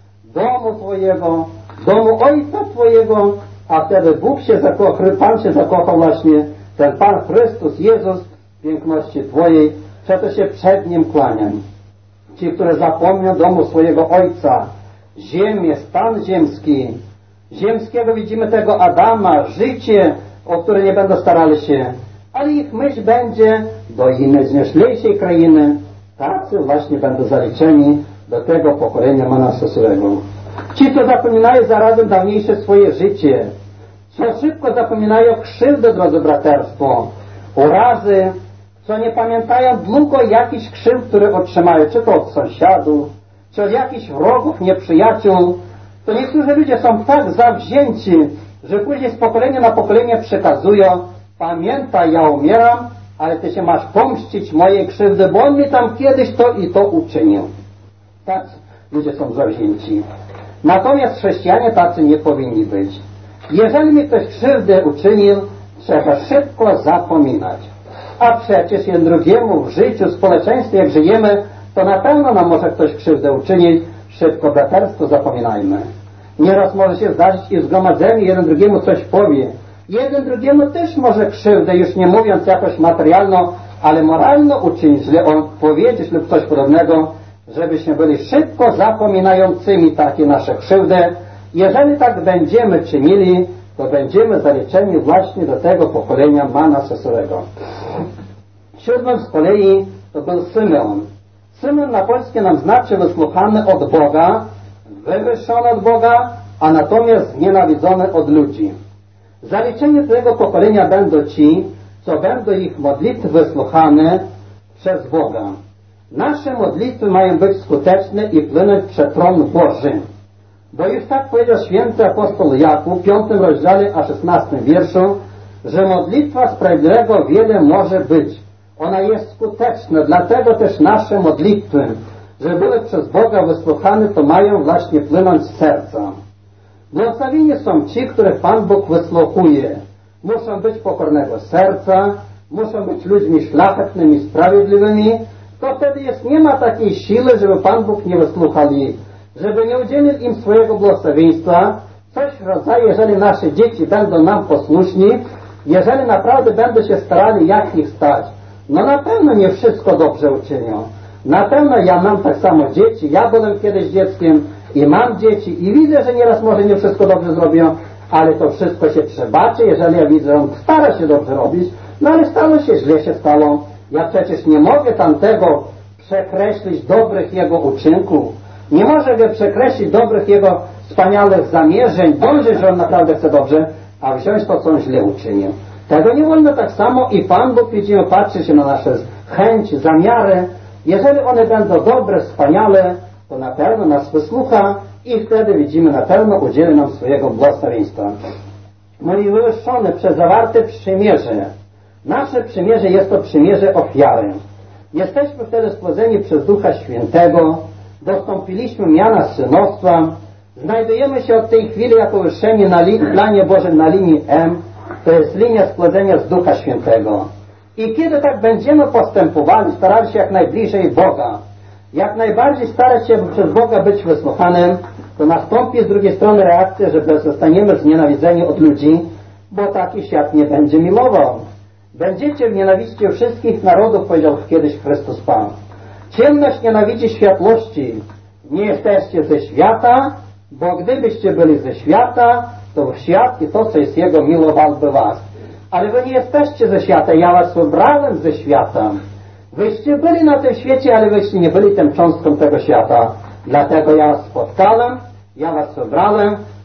domu Twojego, domu Ojca Twojego, a wtedy Bóg się zakochał, Pan się zakochał właśnie, ten Pan Chrystus, Jezus, w piękności Twojej, przeto się przed Nim kłaniaj. Ci, którzy zapomnią domu swojego Ojca, ziemię, stan ziemski, ziemskiego widzimy tego Adama, życie, o które nie będą starali się, ale ich myśl będzie do innej, znieślejszej krainy. Tacy właśnie będą zaliczeni do tego pokolenia Manassesowego. Ci, co zapominają zarazem dawniejsze swoje życie, co szybko zapominają krzywdy, drodzy braterstwo, urazy, co nie pamiętają długo jakichś krzywd, które otrzymają, czy to od sąsiadów, czy od jakichś wrogów, nieprzyjaciół, to niektórzy ludzie są tak zawzięci, że później z pokolenia na pokolenie przekazują: pamiętaj, ja umieram, ale ty się masz pomścić mojej krzywdy, bo on mi tam kiedyś to i to uczynił. Tak ludzie są zawzięci. Natomiast chrześcijanie tacy nie powinni być. Jeżeli mi ktoś krzywdę uczynił, trzeba szybko zapominać. A przecież jeden drugiemu w życiu, w społeczeństwie, jak żyjemy, to na pewno nam może ktoś krzywdę uczynić. Szybko, braterstwo, zapominajmy. Nieraz może się zdarzyć i w zgromadzeniu jeden drugiemu coś powie. Jeden drugiemu też może krzywdę, już nie mówiąc jakoś materialno, ale moralno uczynić, źle on powiedzieć lub coś podobnego, żebyśmy byli szybko zapominającymi takie nasze krzywdy. Jeżeli tak będziemy czynili, to będziemy zaliczeni właśnie do tego pokolenia Manassesowego. Siódmym z kolei to był Symeon. Symeon na polskie nam znaczy wysłuchany od Boga, wywyższony od Boga, a natomiast znienawidzony od ludzi. Zaliczeni do tego pokolenia będą ci, co będą ich modlitwy wysłuchane przez Boga. Nasze modlitwy mają być skuteczne i płynąć przed tron Boży. Bo już tak powiedział święty apostoł Jakub w piątym rozdziale, a szesnastym wierszu, że modlitwa sprawiedliwego wiele może być. Ona jest skuteczna, dlatego też nasze modlitwy, że były przez Boga wysłuchane, to mają właśnie płynąć z serca. Błogosławieni są ci, których Pan Bóg wysłuchuje. Muszą być pokornego serca, muszą być ludźmi szlachetnymi, sprawiedliwymi. To wtedy jest, nie ma takiej siły, żeby Pan Bóg nie wysłuchał ich, żeby nie udzielił im swojego błogosławieństwa. Coś w rodzaju, jeżeli nasze dzieci będą nam posłuszni, jeżeli naprawdę będą się starali, jak ich stać, no na pewno nie wszystko dobrze uczynią. Na pewno ja mam tak samo dzieci, ja byłem kiedyś dzieckiem i mam dzieci i widzę, że nieraz może nie wszystko dobrze zrobią, ale to wszystko się przebaczy, jeżeli ja widzę, że on stara się dobrze robić, no ale stało się, źle się stało. Ja przecież nie mogę tamtego przekreślić dobrych jego uczynków, nie mogę przekreślić dobrych jego wspaniałych zamierzeń, dążyć, że on naprawdę chce dobrze, a wziąć to, co on źle uczynił. Tego nie wolno tak samo i Pan Bóg, widzimy, patrzy się na nasze chęć, zamiary. Jeżeli one będą dobre, wspaniale, to na pewno nas wysłucha i wtedy widzimy, na pewno udzieli nam swojego błogosławieństwa. Moi wywyższone przez zawarte przymierze. Nasze przymierze jest to przymierze ofiary. Jesteśmy wtedy stworzeni przez Ducha Świętego, dostąpiliśmy miana synostwa, znajdujemy się od tej chwili jako wywyższeni na li- planie Bożym na linii M, to jest linia skłodzenia z Ducha Świętego. I kiedy tak będziemy postępowali, starali się jak najbliżej Boga, jak najbardziej starać się, by przez Boga być wysłuchanym, to nastąpi z drugiej strony reakcja, że zostaniemy znienawidzeni od ludzi, bo taki świat nie będzie miłował. Będziecie w nienawiści wszystkich narodów, powiedział kiedyś Chrystus Pan. Ciemność nienawidzi światłości. Nie jesteście ze świata, bo gdybyście byli ze świata, to świat i to, co jest Jego, milowałby was. Ale wy nie jesteście ze świata, ja was wybrałem ze świata. Wyście byli na tym świecie, ale wyście nie byli tą cząstką tego świata. Dlatego ja was spotkałem, ja was wybrałem,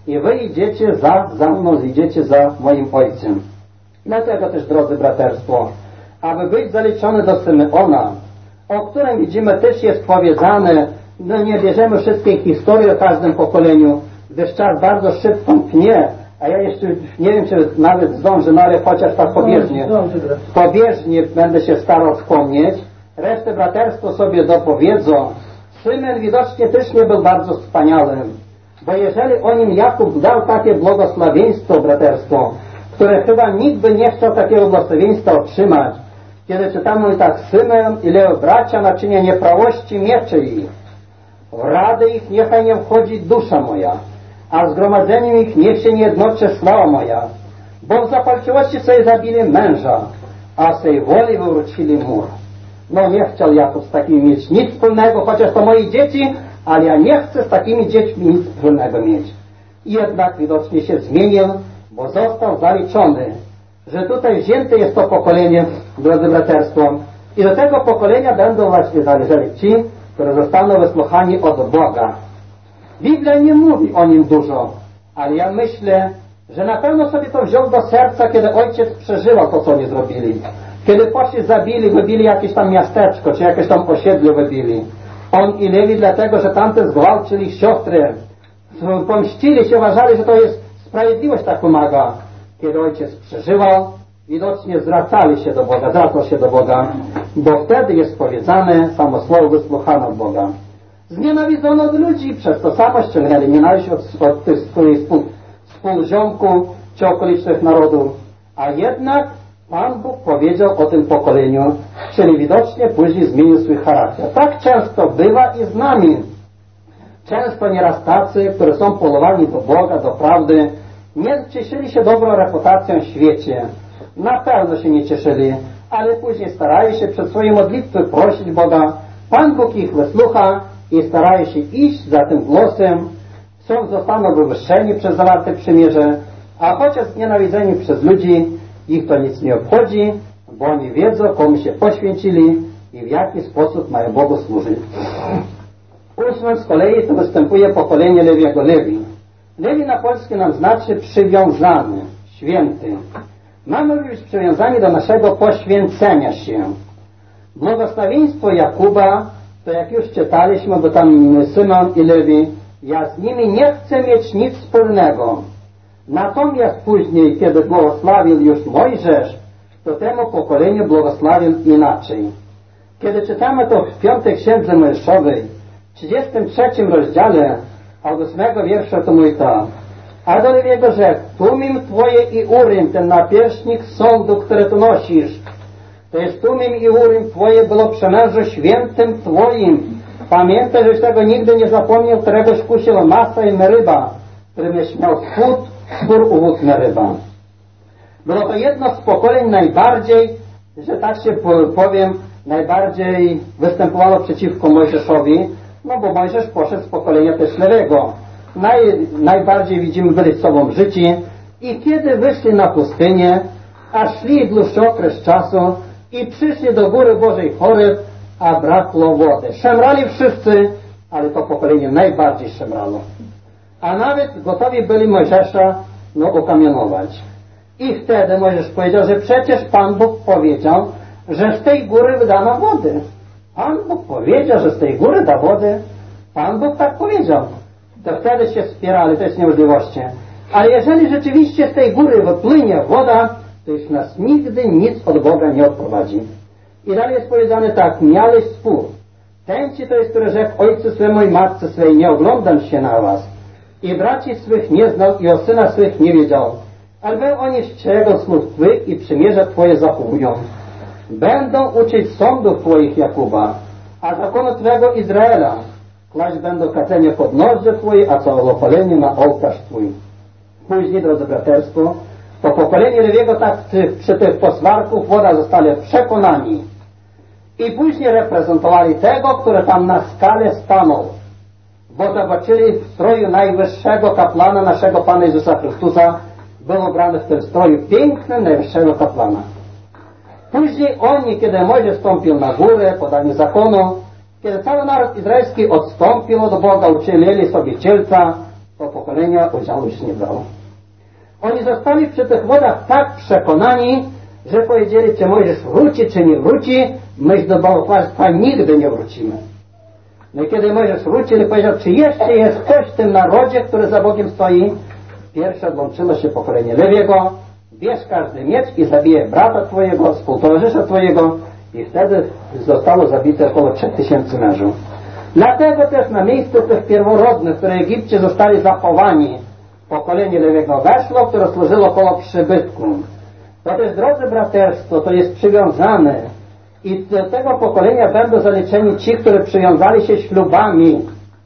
i wy idziecie za, za mną, idziecie za moim ojcem. Dlatego też, drodzy braterstwo, aby być zaliczony do Symeona, o którym widzimy też jest powiedziane, no nie bierzemy wszystkiej historii o każdym pokoleniu, gdyż czas bardzo szybko pnie, a ja jeszcze nie wiem, czy nawet zdążę, no ale chociaż tak pobieżnie, pobieżnie będę się starał wspomnieć. Resztę braterstwo sobie dopowiedzą. Symeon widocznie też nie był bardzo wspaniałym, bo jeżeli o nim Jakub dał takie błogosławieństwo, braterstwo, które chyba nikt by nie chciał takiego błogosławieństwa otrzymać, kiedy czytamy tak: Symeon i Lew, bracia, naczynia nieprawości miecze ich. W rady ich niechaj nie wchodzi dusza moja, a w zgromadzeniem ich niech się nie jednoczy sława moja, bo w zapalczywości sobie zabili męża, a z tej woli wywrócili mur. No nie chciał Jakub z takimi mieć nic wspólnego, chociaż to moi dzieci, ale ja nie chcę z takimi dziećmi nic wspólnego mieć. I jednak widocznie się zmienił, bo został zaliczony, że tutaj wzięte jest to pokolenie, drodzy braterstwo, i do tego pokolenia będą właśnie należeli ci, którzy zostaną wysłuchani od Boga. Biblia nie mówi o nim dużo, ale ja myślę, że na pewno sobie to wziął do serca, kiedy ojciec przeżywał to, co oni zrobili. Kiedy poszli, zabili, wybili jakieś tam miasteczko, czy jakieś tam osiedle wybili. On i Lewi dlatego, że tamte zgwałcili siostry, pomścili się, uważali, że to jest sprawiedliwość, tak pomaga. Kiedy ojciec przeżywał, widocznie zwracali się do Boga, zwracał się do Boga, bo wtedy jest powiedziane, samo słowo wysłuchano Boga. Znienawidzono od ludzi, przez to samo ściągnęli nienawiść od, od tych swoich współziomków czy okolicznych narodów. A jednak Pan Bóg powiedział o tym pokoleniu, czyli widocznie później zmienił swój charakter. Tak często bywa i z nami. Często nieraz tacy, którzy są polowani do Boga, do prawdy, nie cieszyli się dobrą reputacją w świecie. Na pewno się nie cieszyli, ale później starają się przez swoje modlitwy prosić Boga. Pan Bóg ich wysłucha i starają się iść za tym głosem. Są, zostaną wywyższeni przez zawarte przymierze, a chociaż znienawidzeni przez ludzi, ich to nic nie obchodzi, bo oni wiedzą, komu się poświęcili i w jaki sposób mają Bogu służyć. Ósmym z kolei to występuje pokolenie Lewiego. Lewi. Lewi na polskie nam znaczy przywiązany, święty. Mamy być przywiązani do naszego poświęcenia się. Błogosławieństwo Jakuba, to jak już czytaliśmy, bo tam Symeon i Lewi, ja z nimi nie chcę mieć nic wspólnego. Natomiast później, kiedy błogosławił już Mojżesz, to temu pokoleniu błogosławił inaczej. Kiedy czytamy to w piątej księdze Mojżeszowej, w trzydziestym trzecim rozdziale, od ósmego wiersza, to mówi tak: a do Lewiego rzekł: Tumim Twoje i Urim, ten napierśnik sądu, który tu nosisz. To jest Tumim i Urim Twoje było przemężu świętym Twoim. Pamiętaj, żeś tego nigdy nie zapomniał, któregoś kusił Masa i Meryba, który miał spód, spór uwód Meryba. Było to jedno z pokoleń najbardziej, że tak się powiem, najbardziej występowało przeciwko Mojżeszowi, no bo Mojżesz poszedł z pokolenia też Lewego. Naj, najbardziej widzimy, byli z sobą życi i kiedy wyszli na pustynię, a szli dłuższy okres czasu i przyszli do góry Bożej Choryb, a brakło wody. Szemrali wszyscy, ale to pokolenie najbardziej szemrało. A nawet gotowi byli Mojżesza no, ukamienować. I wtedy Mojżesz powiedział, że przecież Pan Bóg powiedział, że z tej góry wydano wody. Pan Bóg powiedział, że z tej góry da wody. Pan Bóg tak powiedział. To wtedy się wspierali, to jest niemożliwości. Ale jeżeli rzeczywiście z tej góry wypłynie woda, to już nas nigdy nic od Boga nie odprowadzi. I dalej jest powiedziane tak: miałeś spór. Ten ci to jest, który rzekł ojcu swemu i matce swej: nie oglądam się na was. I braci swych nie znał i o syna swych nie wiedział. Albowiem oni strzegą słów twych i przymierza twoje zachowują. Będą uczyć sądów twoich, Jakuba, a zakonu twego Izraela. Kłaść będą kadzenie pod nożdże twoje, a całopalenie na ołtarz twój. Później, drodzy braterstwo, to pokolenie Lewiego tak przy tych poswarków woda zostali przekonani. I później reprezentowali tego, który tam na skale stanął. Bo zobaczyli w stroju najwyższego kapłana naszego Pana Jezusa Chrystusa, był ubrany w tym stroju pięknym najwyższego kapłana. Później oni, kiedy Mojżesz wstąpił na górę, podanie zakonu, kiedy cały naród izraelski odstąpił od Boga, uczynili sobie cielca, to pokolenia udziału już nie brało. Oni zostali przy tych wodach tak przekonani, że powiedzieli, czy Mojżesz wróci, czy nie wróci, my do bałwochwalstwa nigdy nie wrócimy. No i kiedy Mojżesz wrócił, powiedział, czy jeszcze jest ktoś w tym narodzie, który za Bogiem stoi? Pierwsze odłączyło się pokolenie Lewiego, bierz każdy miecz i zabije brata twojego, współtowarzysza twojego, i wtedy zostało zabite około trzech tysięcy mężów. Dlatego też na miejsce tych pierworodnych, które w Egipcie zostali zachowani, pokolenie Lewiego weszło, które służyło koło przybytku. To też, drodzy braterstwo, to jest przywiązane i do tego pokolenia będą zaliczeni ci, którzy przywiązali się ślubami.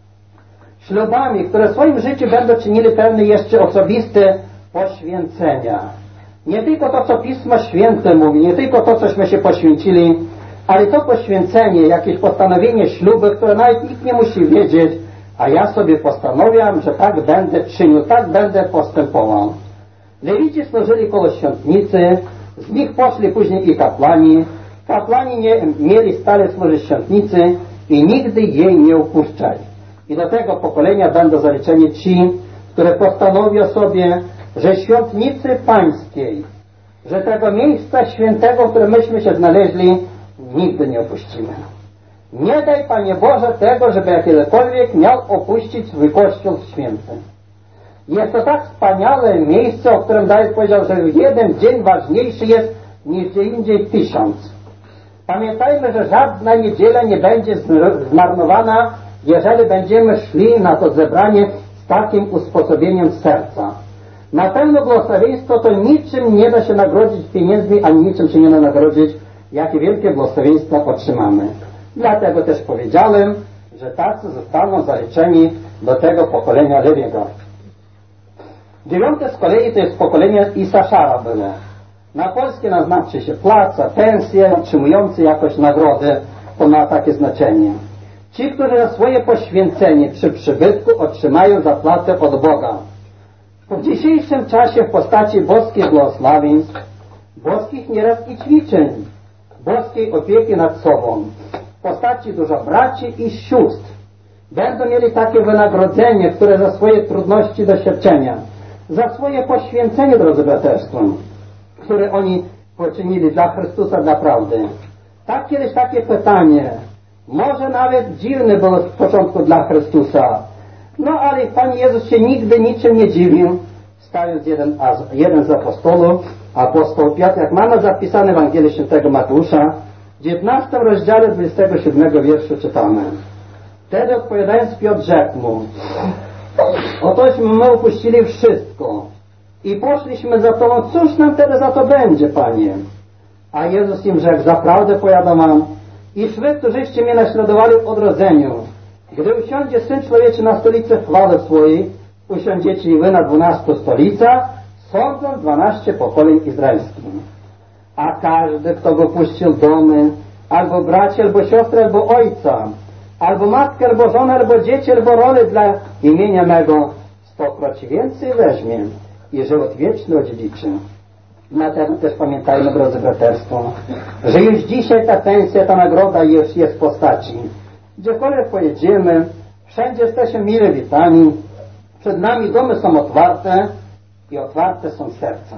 Ślubami, które w swoim życiu będą czynili pewne jeszcze osobiste poświęcenia. Nie tylko to, co Pismo Święte mówi, nie tylko to, cośmy się poświęcili, ale to poświęcenie, jakieś postanowienie ślubu, które nawet nikt nie musi wiedzieć, a ja sobie postanowiam, że tak będę czynił, tak będę postępował. Lewici służyli koło świątnicy, z nich poszli później i kapłani. Kapłani nie mieli stale służyć świątnicy i nigdy jej nie opuszczali. I do tego pokolenia będą zaliczeni ci, które postanowią sobie, że świątnicy pańskiej, że tego miejsca świętego, w którym myśmy się znaleźli, nigdy nie opuścimy. Nie daj, Panie Boże, tego, żeby jakikolwiek miał opuścić swój Kościół święty. Jest to tak wspaniałe miejsce, o którym Dawid powiedział, że jeden dzień ważniejszy jest niż gdzie indziej tysiąc. Pamiętajmy, że żadna niedziela nie będzie zmarnowana, jeżeli będziemy szli na to zebranie z takim usposobieniem serca. Na pewno błogosławieństwo to niczym nie da się nagrodzić pieniędzmi, ani niczym się nie da nagrodzić, jakie wielkie błogosławieństwo otrzymamy. Dlatego też powiedziałem, że tacy zostaną zaliczeni do tego pokolenia Lewiego. Dziewiąte z kolei to jest pokolenie Isaszara było. Na polskie naznaczy się płaca, pensje, otrzymujący jakoś nagrody, to ma takie znaczenie. Ci, którzy za swoje poświęcenie przy przybytku otrzymają zapłatę od Boga. W dzisiejszym czasie w postaci boskich błogosławieństw, boskich nieraz i ćwiczeń, boskiej opieki nad sobą, w postaci dużo braci i sióstr, będą mieli takie wynagrodzenie, które za swoje trudności i doświadczenia, za swoje poświęcenie, drodzy braterstwo, które oni poczynili dla Chrystusa, dla prawdy. Tak kiedyś takie pytanie, może nawet dziwne było z początku dla Chrystusa, no ale Pan Jezus się nigdy niczym nie dziwił, stając jeden, jeden z apostolów, apostoł Piotr, jak mamy zapisane w Ewangelii Świętego Mateusza, w dziewiętnastym rozdziale dwudziestego siódmego wierszu czytamy. Wtedy odpowiadając Piotr rzekł mu, otośmy my opuścili wszystko i poszliśmy za Tobą, cóż nam wtedy za to będzie, Panie? A Jezus im rzekł, zaprawdę powiadam wam, iż wy, którzyście mnie naśladowali w odrodzeniu, gdy usiądzie Syn Człowieczy na stolicy chwały swojej, usiądziecie i wy na dwunastu stolicach, sądząc dwanaście pokoleń izraelskich. A każdy, kto go puścił domy, albo braci, albo siostry, albo ojca, albo matkę, albo żonę, albo dzieci, albo role dla imienia mego, stokroć więcej weźmie i żywot wieczny odziedziczy. Na tym też pamiętajmy, drodzy braterstwo, że już dzisiaj ta pensja, ta nagroda już jest w postaci. Gdziekolwiek pojedziemy, wszędzie jesteśmy mile witani, przed nami domy są otwarte i otwarte są serca.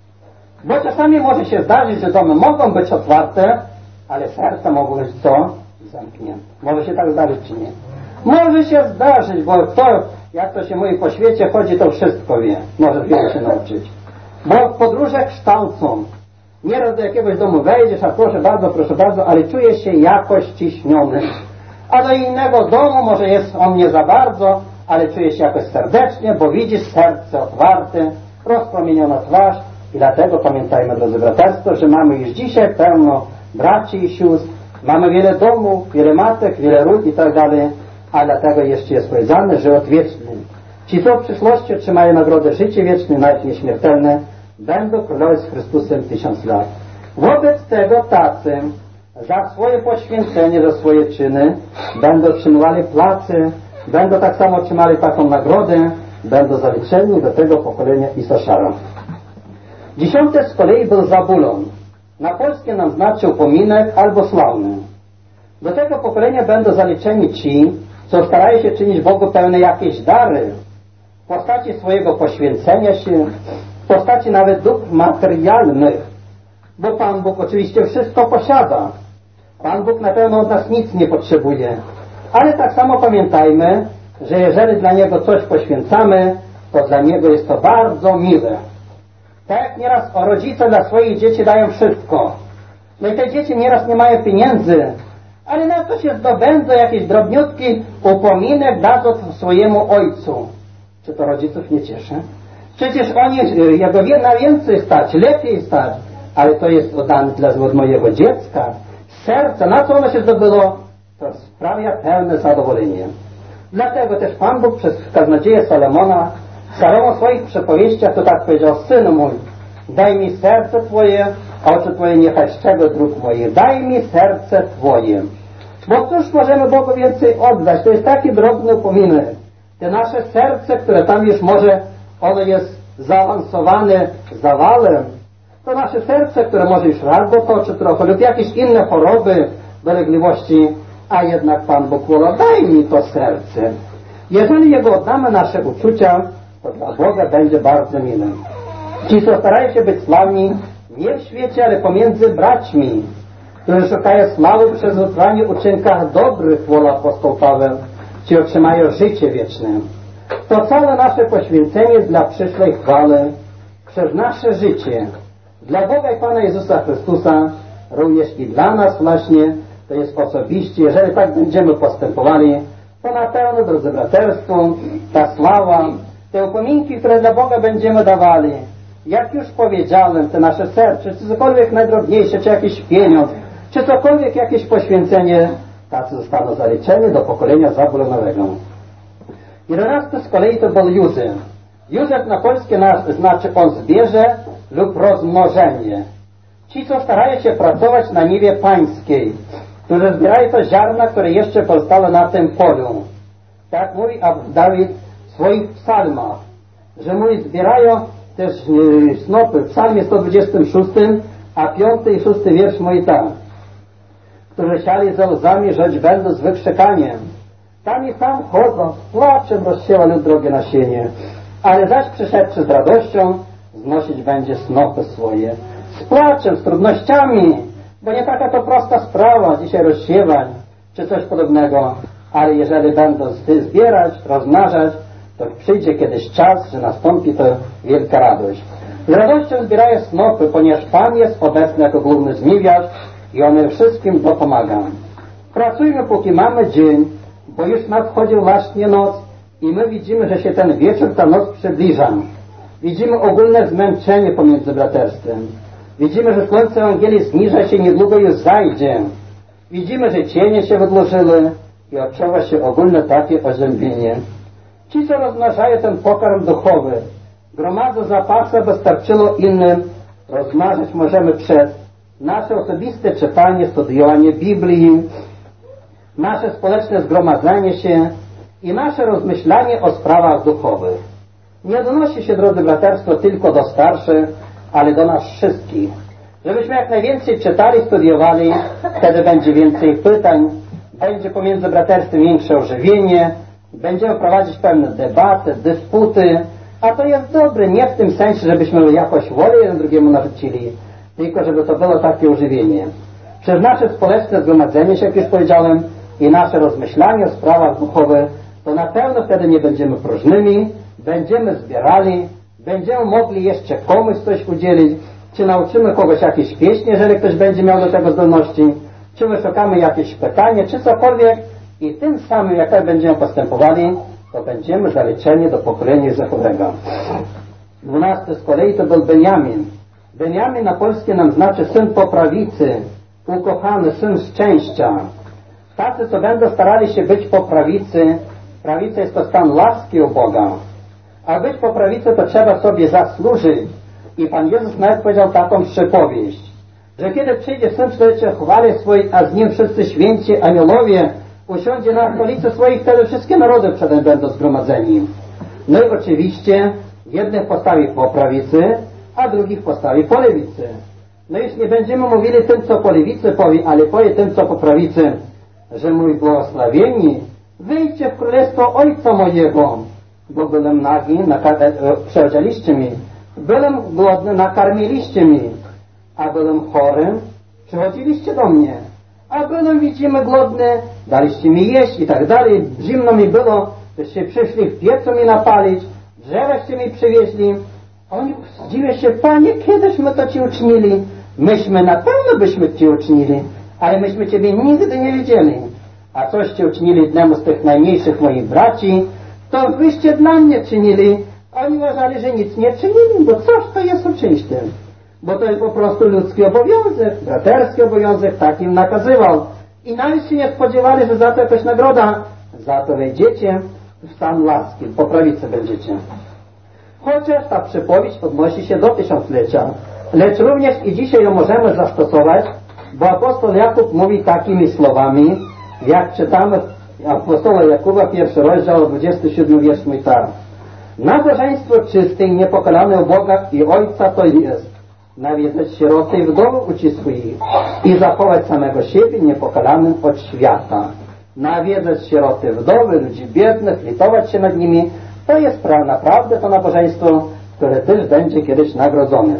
Bo czasami może się zdarzyć, że domy mogą być otwarte, ale serca mogą być co? Zamknięte. Może się tak zdarzyć, czy nie? Może się zdarzyć, bo kto, jak to się mówi, po świecie chodzi, to wszystko wie. Może wiele się nauczyć. Bo podróże kształcą. Nieraz do jakiegoś domu wejdziesz, a proszę bardzo, proszę bardzo, ale czujesz się jakoś ciśniony. A do innego domu może jest on nie za bardzo, ale czujesz się jakoś serdecznie, bo widzisz serce otwarte, rozpromieniona twarz. I dlatego pamiętajmy, drodzy braterstwo, że mamy już dzisiaj pełno braci i sióstr, mamy wiele domów, wiele matek, wiele ród i tak dalej, a dlatego jeszcze jest powiedziane, że żywot wieczny. Ci, co w przyszłości otrzymają nagrodę życie wieczne, nawet nieśmiertelne, będą królować z Chrystusem tysiąc lat. Wobec tego tacy za swoje poświęcenie, za swoje czyny będą otrzymywali placy, będą tak samo otrzymali taką nagrodę, będą zaliczeni do tego pokolenia Isaszara. Dziesiąte z kolei był Zabulon. Na polskie nam znaczy upominek albo sławny. Do tego pokolenia będą zaliczeni ci, co starają się czynić Bogu pełne jakieś dary. W postaci swojego poświęcenia się, w postaci nawet dóbr materialnych, bo Pan Bóg oczywiście wszystko posiada. Pan Bóg na pewno od nas nic nie potrzebuje. Ale tak samo pamiętajmy, że jeżeli dla Niego coś poświęcamy, to dla Niego jest to bardzo miłe. Tak jak nieraz o rodzice dla swoich dzieci dają wszystko. No i te dzieci nieraz nie mają pieniędzy, ale na to się zdobędą jakiś drobniutki upominek dadzą swojemu ojcu. Czy to rodziców nie cieszy? Przecież oni, jego na więcej stać, lepiej stać, ale to jest oddane dla mojego dziecka. Serce, na co ono się zdobyło, to sprawia pełne zadowolenie. Dlatego też Pan Bóg przez kaznodzieję Salomona, Salomon w swoich przypowieściach to tak powiedział: synu mój, daj mi serce Twoje, a oczy Twoje niechaj strzegą dróg moich. Daj mi serce Twoje. Bo cóż możemy Bogu więcej oddać? To jest taki drobny upominek. Te nasze serce, które tam już może, ono jest zaawansowane zawalem, to nasze serce, które może już raz dotoczy trochę lub jakieś inne choroby, dolegliwości, a jednak Pan Bóg wola, daj mi to serce. Jeżeli Jego oddamy nasze uczucia, to dla Boga będzie bardzo mile. Ci, co starają się być sławni, nie w świecie, ale pomiędzy braćmi, którzy szukają sławy przez utrwanie uczynkach dobrych, wola apostoł Paweł, ci otrzymają życie wieczne. To całe nasze poświęcenie dla przyszłej chwały, przez nasze życie, dla Boga i Pana Jezusa Chrystusa, również i dla nas właśnie, to jest osobiście, jeżeli tak będziemy postępowali, to na pewno, drodzy braterstwo, ta sława, te upominki, które dla Boga będziemy dawali, jak już powiedziałem, te nasze serce, czy cokolwiek najdrobniejsze, czy jakiś pieniądz, czy cokolwiek jakieś poświęcenie, tacy zostaną zaliczeni do pokolenia Zabulonowego. Jedenasty z kolei to był Józef. Józef na polskie znaczy on zbierze lub rozmnożenie. Ci, co starają się pracować na niwie pańskiej, którzy zbierają to ziarna, które jeszcze pozostały na tym polu. Tak mówi Dawid w swoich psalmach, że mówi, zbierają też snopy. W psalmie sto dwudziestym szóstym, a piąty i szósty wiersz mówi tak: którzy siali ze łzami, rzecz będą z wykrzykaniem. Tam i tam chodzą, z płaczem rozsiewa lud drogie nasienie, ale zaś przyszedłszy z radością, znosić będzie snopy swoje. Z płaczem, z trudnościami, bo nie taka to prosta sprawa dzisiaj rozsiewać, czy coś podobnego, ale jeżeli będą zbierać, rozmnażać, to przyjdzie kiedyś czas, że nastąpi to wielka radość. Z radością zbierają snopy, ponieważ Pan jest obecny jako główny żniwiarz i On wszystkim dopomaga. Pracujmy, póki mamy dzień, bo już nadchodzi właśnie noc i my widzimy, że się ten wieczór, ta noc przybliża. Widzimy ogólne zmęczenie pomiędzy braterstwem. Widzimy, że słońce Ewangelii zniża się, niedługo już zajdzie. Widzimy, że cienie się wydłużyły i odczuwa się ogólne takie oziębienie. Ci, co rozmnażają ten pokarm duchowy, gromadzą zapasy, by starczyło innym, rozmnażać możemy przez nasze osobiste czytanie, studiowanie Biblii, nasze społeczne zgromadzenie się i nasze rozmyślanie o sprawach duchowych. Nie odnosi się, drodzy braterstwo, tylko do starszych, ale do nas wszystkich. Żebyśmy jak najwięcej czytali, studiowali, wtedy będzie więcej pytań, będzie pomiędzy braterstwem większe ożywienie, będziemy prowadzić pewne debaty, dysputy, a to jest dobre, nie w tym sensie, żebyśmy jakoś wolę jeden drugiemu narzucili, tylko żeby to było takie ożywienie. Przez nasze społeczne zgromadzenie się, jak już powiedziałem, i nasze rozmyślanie o sprawach duchowych, to na pewno wtedy nie będziemy próżnymi, będziemy zbierali, będziemy mogli jeszcze komuś coś udzielić, czy nauczymy kogoś jakieś pieśni, jeżeli ktoś będzie miał do tego zdolności, czy wyszukamy jakieś pytanie, czy cokolwiek i tym samym, jak tak będziemy postępowali, to będziemy zaliczeni do pokolenia Józefowego. Dwunasty z kolei to był Beniamin. Beniamin na polskie nam znaczy syn po prawicy, ukochany, syn szczęścia. Tacy, co będą starali się być po prawicy, prawica jest to stan łaski u Boga. A być po prawicy to trzeba sobie zasłużyć. I Pan Jezus nawet powiedział taką przypowieść, że kiedy przyjdzie Syn Człowieczy chwale swojej, a z Nim wszyscy święci aniołowie, usiądzie na stolicy swoich, wtedy wszystkie narody przed Nim będą zgromadzeni. No i oczywiście jednych postawi po prawicy, a drugich postawi po lewicy. No już nie będziemy mówili tym, co po lewicy powie, ale powie tym, co po prawicy, że mój błogosławieni, wyjdźcie w królestwo Ojca mojego, bo byłem nagi, przyodzieliście mi, byłem głodny, nakarmiliście mi, a byłem chorym, przychodziliście do mnie, a byłem, widzimy, głodny, daliście mi jeść i tak dalej, zimno mi było, byście przyszli w piecu mi napalić, drzewaście mi przywieźli. Oni dziwią się, Panie, kiedyśmy to Ci uczynili? Myśmy na pewno byśmy Ci uczynili, ale myśmy Ciebie nigdy nie widzieli. A coście uczynili jednemu z tych najmniejszych moich braci, to wyście dla mnie czynili. Oni uważali, że nic nie czynili, bo cóż to jest uczynić tym? Bo to jest po prostu ludzki obowiązek, braterski obowiązek, tak im nakazywał. I nawet się nie spodziewali, że za to jakaś nagroda. Za to wejdziecie w stan łaski, po prawicy będziecie. Chociaż ta przypowieść odnosi się do tysiąclecia, lecz również i dzisiaj ją możemy zastosować, bo apostoł Jakub mówi takimi słowami, jak czytamy w apostoła Jakuba, pierwszy rozdział, dwudziesty siódmy wiersz mówi tak. Nabożeństwo czyste i niepokalane u Boga i Ojca to jest nawiedzać sieroty i wdowy ucisku ich i zachować samego siebie niepokalanym od świata. Nawiedzać sieroty, wdowy, ludzi biednych, litować się nad nimi, to jest naprawdę to nabożeństwo, które też będzie kiedyś nagrodzone.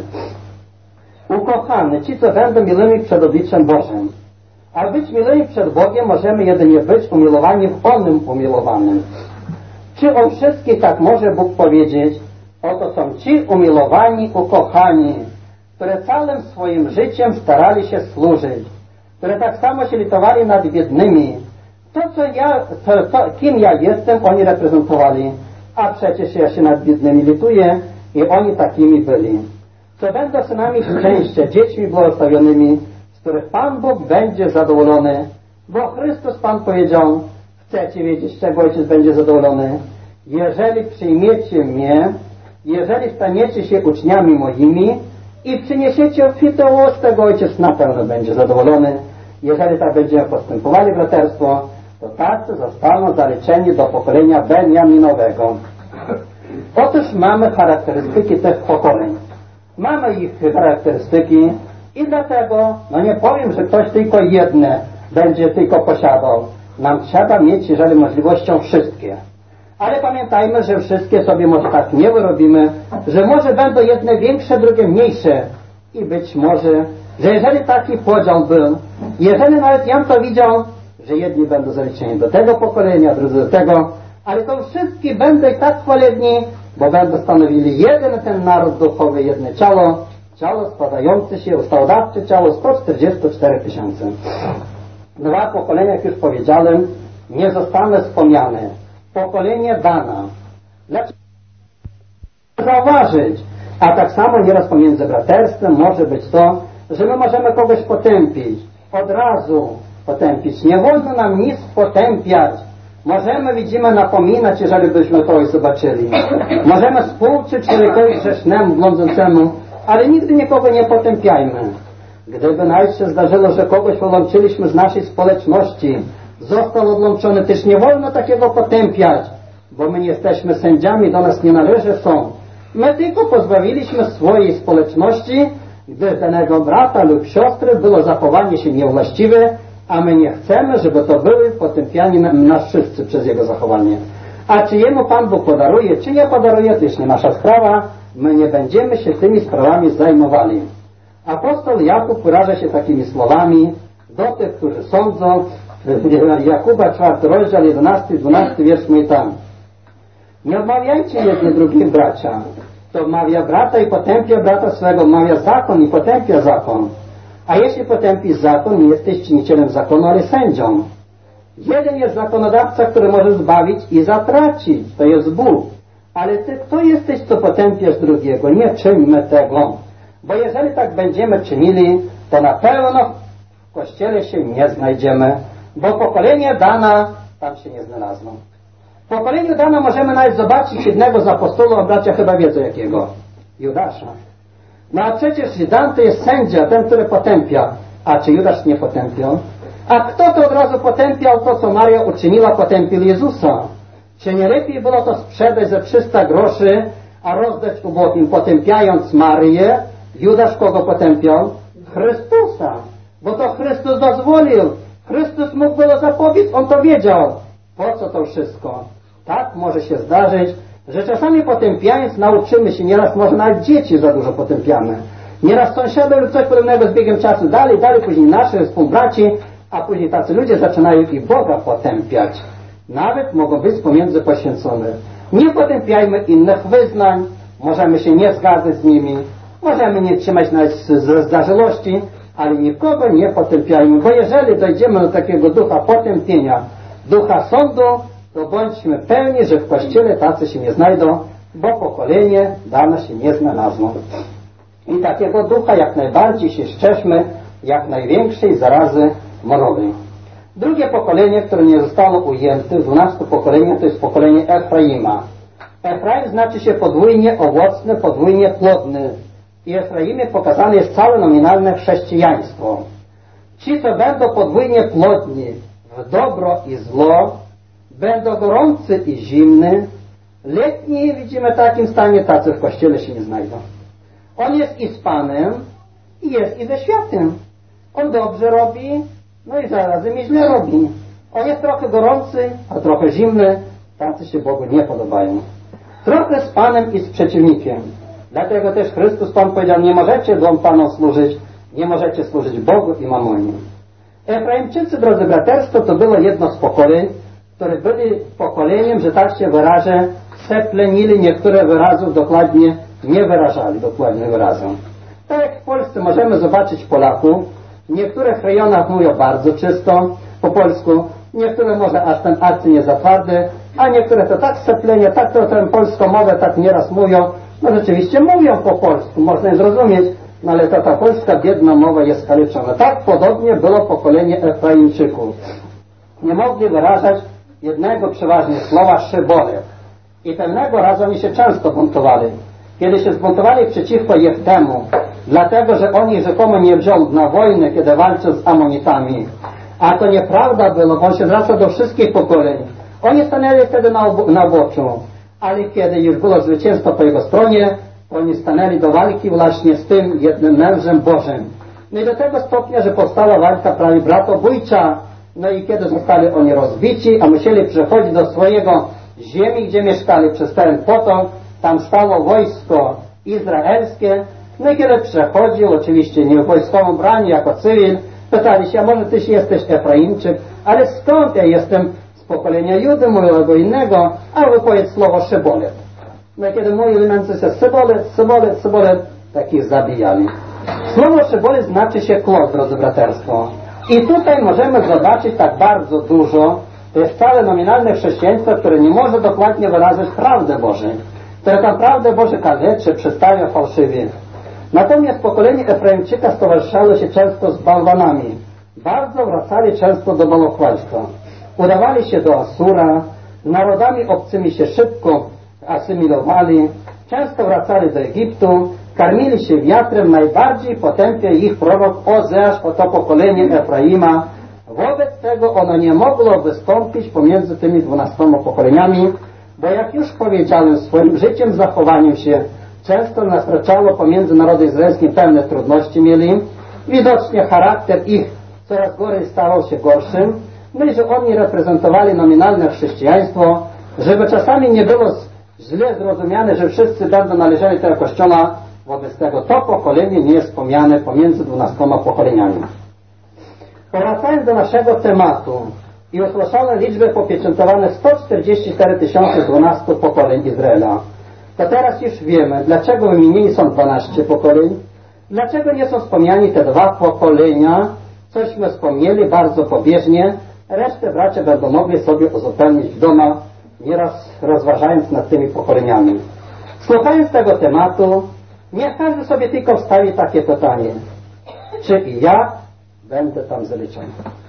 Ukochany, ci co będą miłymi przed obliczem Bożym. A być miłymi przed Bogiem możemy jedynie być umilowani w onym umilowanym. Czy o wszystkich tak może Bóg powiedzieć? Oto są ci umilowani, ukochani, które całym swoim życiem starali się służyć, które tak samo się litowali nad biednymi. To, co ja, to, to, kim ja jestem, oni reprezentowali, a przecież ja się nad biednymi lituję i oni takimi byli. Co będą synami szczęścia, dziećmi błogosławionymi, z których Pan Bóg będzie zadowolony, bo Chrystus Pan powiedział, chcecie wiedzieć, z czego Ojciec będzie zadowolony? Jeżeli przyjmiecie mnie, jeżeli staniecie się uczniami moimi i przyniesiecie obfite owoc, tego Ojciec na pewno będzie zadowolony. Jeżeli tak będziemy postępowali, braterstwo, to tacy zostaną zaliczeni do pokolenia Beniaminowego. Otóż mamy charakterystyki tych pokoleń. Mamy ich charakterystyki i dlatego, no nie powiem, że ktoś tylko jedne będzie tylko posiadał. Nam trzeba mieć, jeżeli możliwością, wszystkie. Ale pamiętajmy, że wszystkie sobie może tak nie wyrobimy, że może będą jedne większe, drugie mniejsze. I być może, że jeżeli taki podział był, jeżeli nawet ja to widział, że jedni będą zaliczeni do tego pokolenia, drudzy do tego, ale to wszystkie będą i tak chwalebni, bo będą stanowili jeden ten naród duchowy, jedno ciało, ciało składające się, ustawodawcze ciało sto czterdzieści cztery tysiące. Dwa pokolenia, jak już powiedziałem, nie zostaną wspomniane. Pokolenie Dana. Dlaczego zauważyć? A tak samo nieraz pomiędzy braterstwem może być to, że my możemy kogoś potępić. Od razu potępić. Nie wolno nam nic potępiać. Możemy, widzimy, napominać, jeżeli byśmy kogoś zobaczyli. Możemy współczuć człowiekowi grzesznemu, błądzącemu, ale nigdy nikogo nie potępiajmy. Gdyby nawet się zdarzyło, że kogoś odłączyliśmy z naszej społeczności, został odłączony, też nie wolno takiego potępiać, bo my nie jesteśmy sędziami, do nas nie należy sąd. My tylko pozbawiliśmy swojej społeczności, gdy danego brata lub siostry było zachowanie się niewłaściwe, a my nie chcemy, żeby to były potępiani nas wszyscy przez jego zachowanie. A czy jemu Pan Bóg podaruje, czy nie podaruje, to już nie nasza sprawa, my nie będziemy się tymi sprawami zajmowali. Apostoł Jakub wyraża się takimi słowami do tych, którzy sądzą. Jakuba, czwarty rozdział, jedenasty, dwunasty wiersz mówi tam. Nie odmawiajcie jedni drugich bracia. To odmawia brata i potępia brata swego, odmawia zakon i potępia zakon. A jeśli potępisz zakon, nie jesteś czynicielem zakonu, ale sędzią. Jeden jest zakonodawca, który może zbawić i zatracić. To jest Bóg. Ale ty kto jesteś, co potępiasz drugiego? Nie czyńmy tego. Bo jeżeli tak będziemy czynili, to na pewno w Kościele się nie znajdziemy. Bo pokolenie Dana tam się nie znalazło. W pokoleniu Dana możemy nawet zobaczyć jednego z apostołów, a bracia chyba wiedzą jakiego. Judasza. No a przecież Dan to jest sędzia, ten, który potępia. A czy Judasz nie potępiał? A kto to od razu potępiał to, co Maria uczyniła, potępił Jezusa? Czy nie lepiej było to sprzedać za trzysta groszy, a rozdać ubogim, potępiając Marię? Judasz kogo potępiał? Chrystusa. Bo to Chrystus dozwolił. Chrystus mógł było zapobiec, on to wiedział. Po co to wszystko? Tak może się zdarzyć, że czasami potępiając nauczymy się, nieraz może nawet dzieci za dużo potępiamy. Nieraz sąsiadów lub coś podobnego z biegiem czasu dalej, dalej, później naszych współbraci, a później tacy ludzie zaczynają i Boga potępiać. Nawet mogą być pomiędzy poświęcone. Nie potępiajmy innych wyznań, możemy się nie zgadzać z nimi, możemy nie trzymać nas z zażyłości, ale nikogo nie potępiajmy, bo jeżeli dojdziemy do takiego ducha potępienia, ducha sądu, to bądźmy pewni, że w Kościele tacy się nie znajdą, bo pokolenie dane się nie znalazło. I takiego ducha jak najbardziej się strzeżmy jak największej zarazy morowej. Drugie pokolenie, które nie zostało ujęte w dwunastu pokoleniach, to jest pokolenie Efraima. Efraim znaczy się podwójnie owocny, podwójnie plodny. I Efraimie pokazane jest całe nominalne chrześcijaństwo. Ci, co będą podwójnie plodni w dobro i zło, będą gorący i zimny, letni, widzimy w takim stanie, tacy w Kościele się nie znajdą. On jest i z Panem, i jest i ze światem. On dobrze robi, no i zarazem i źle robi. On jest trochę gorący, a trochę zimny, tacy się Bogu nie podobają. Trochę z Panem i z przeciwnikiem. Dlatego też Chrystus Pan powiedział, nie możecie dwom Panom służyć, nie możecie służyć Bogu i Mamonie. Efraimczycy, drodzy braterstwo, to było jedno z pokoleń, które byli pokoleniem, że tak się wyrażę, seplenili, niektóre wyrazów dokładnie nie wyrażali, dokładnie wyrazem. Tak jak w Polsce możemy zobaczyć Polaków, w niektórych rejonach mówią bardzo czysto po polsku, niektóre może aż ten akcent nie za twardy, a niektóre to tak seplenie, tak to tę polską mowę tak nieraz mówią. No rzeczywiście mówią po polsku, można je zrozumieć, no ale ta, ta polska biedna mowa jest kaleczona. Tak podobnie było pokolenie Efraimczyków. Nie mogli wyrażać jednego przeważnie słowa szybolet. I pewnego razu oni się często buntowali. Kiedy się zbuntowali przeciwko Jeftemu, dlatego, że on ich rzekomo nie wziął na wojnę, kiedy walczył z Amonitami. A to nieprawda było, bo on się zwraca do wszystkich pokoleń. Oni stanęli wtedy na, obo na oboczu. Ale kiedy już było zwycięstwo po jego stronie, oni stanęli do walki właśnie z tym jednym mężem Bożym. No i do tego stopnia, że powstała walka prawie bratobójcza. No i kiedy zostali oni rozbici, a musieli przechodzić do swojego ziemi, gdzie mieszkali przez ten potok, tam stało wojsko izraelskie. No i kiedy przechodził, oczywiście nie w wojskowym braniu, jako cywil, pytali się, a może tyś jesteś Efraimczyk, ale skąd ja jestem? Z pokolenia Judy, mojego innego, albo powiedz słowo szybolet. No i kiedy mówili mędrcy się szybolet, szybolet, szybolet, takich zabijali. Słowo szybolet znaczy się klot, drodzy braterstwo. I tutaj możemy zobaczyć tak bardzo dużo, to jest całe nominalne chrześcijaństwo, które nie może dokładnie wyrazić prawdę Bożej, które tam prawdę Boże kaleczy, przedstawia fałszywie. Natomiast pokolenie Efraimczyka stowarzyszało się często z bałwanami. Bardzo wracali często do bałwochwalstwa. Udawali się do Asura, z narodami obcymi się szybko asymilowali, często wracali do Egiptu, karmili się wiatrem, najbardziej potępia ich prorok Ozeasz, oto pokolenie Efraima. Wobec tego ono nie mogło wystąpić pomiędzy tymi dwunastoma pokoleniami, bo jak już powiedziałem, swoim życiem, zachowaniem się często nastraczało pomiędzy narodem izraelskim, pewne trudności mieli. Widocznie charakter ich coraz gorzej stawał się gorszym. No i że oni reprezentowali nominalne chrześcijaństwo, żeby czasami nie było źle zrozumiane, że wszyscy będą należeli do tego kościoła. Wobec tego to pokolenie nie jest wspomniane pomiędzy dwunastoma pokoleniami. Powracając do naszego tematu i usłyszane liczby popieczętowane sto czterdzieści cztery tysiące z dwunastu pokoleń Izraela, to teraz już wiemy, dlaczego wymienieni są dwanaście pokoleń, dlaczego nie są wspomniani te dwa pokolenia, cośmy wspomnieli bardzo pobieżnie, resztę bracia będą mogli sobie uzupełnić w domach, nieraz rozważając nad tymi pokoleniami. Słuchając tego tematu, niech każdy sobie tylko wstawi takie pytanie, czy i ja będę tam zaliczony.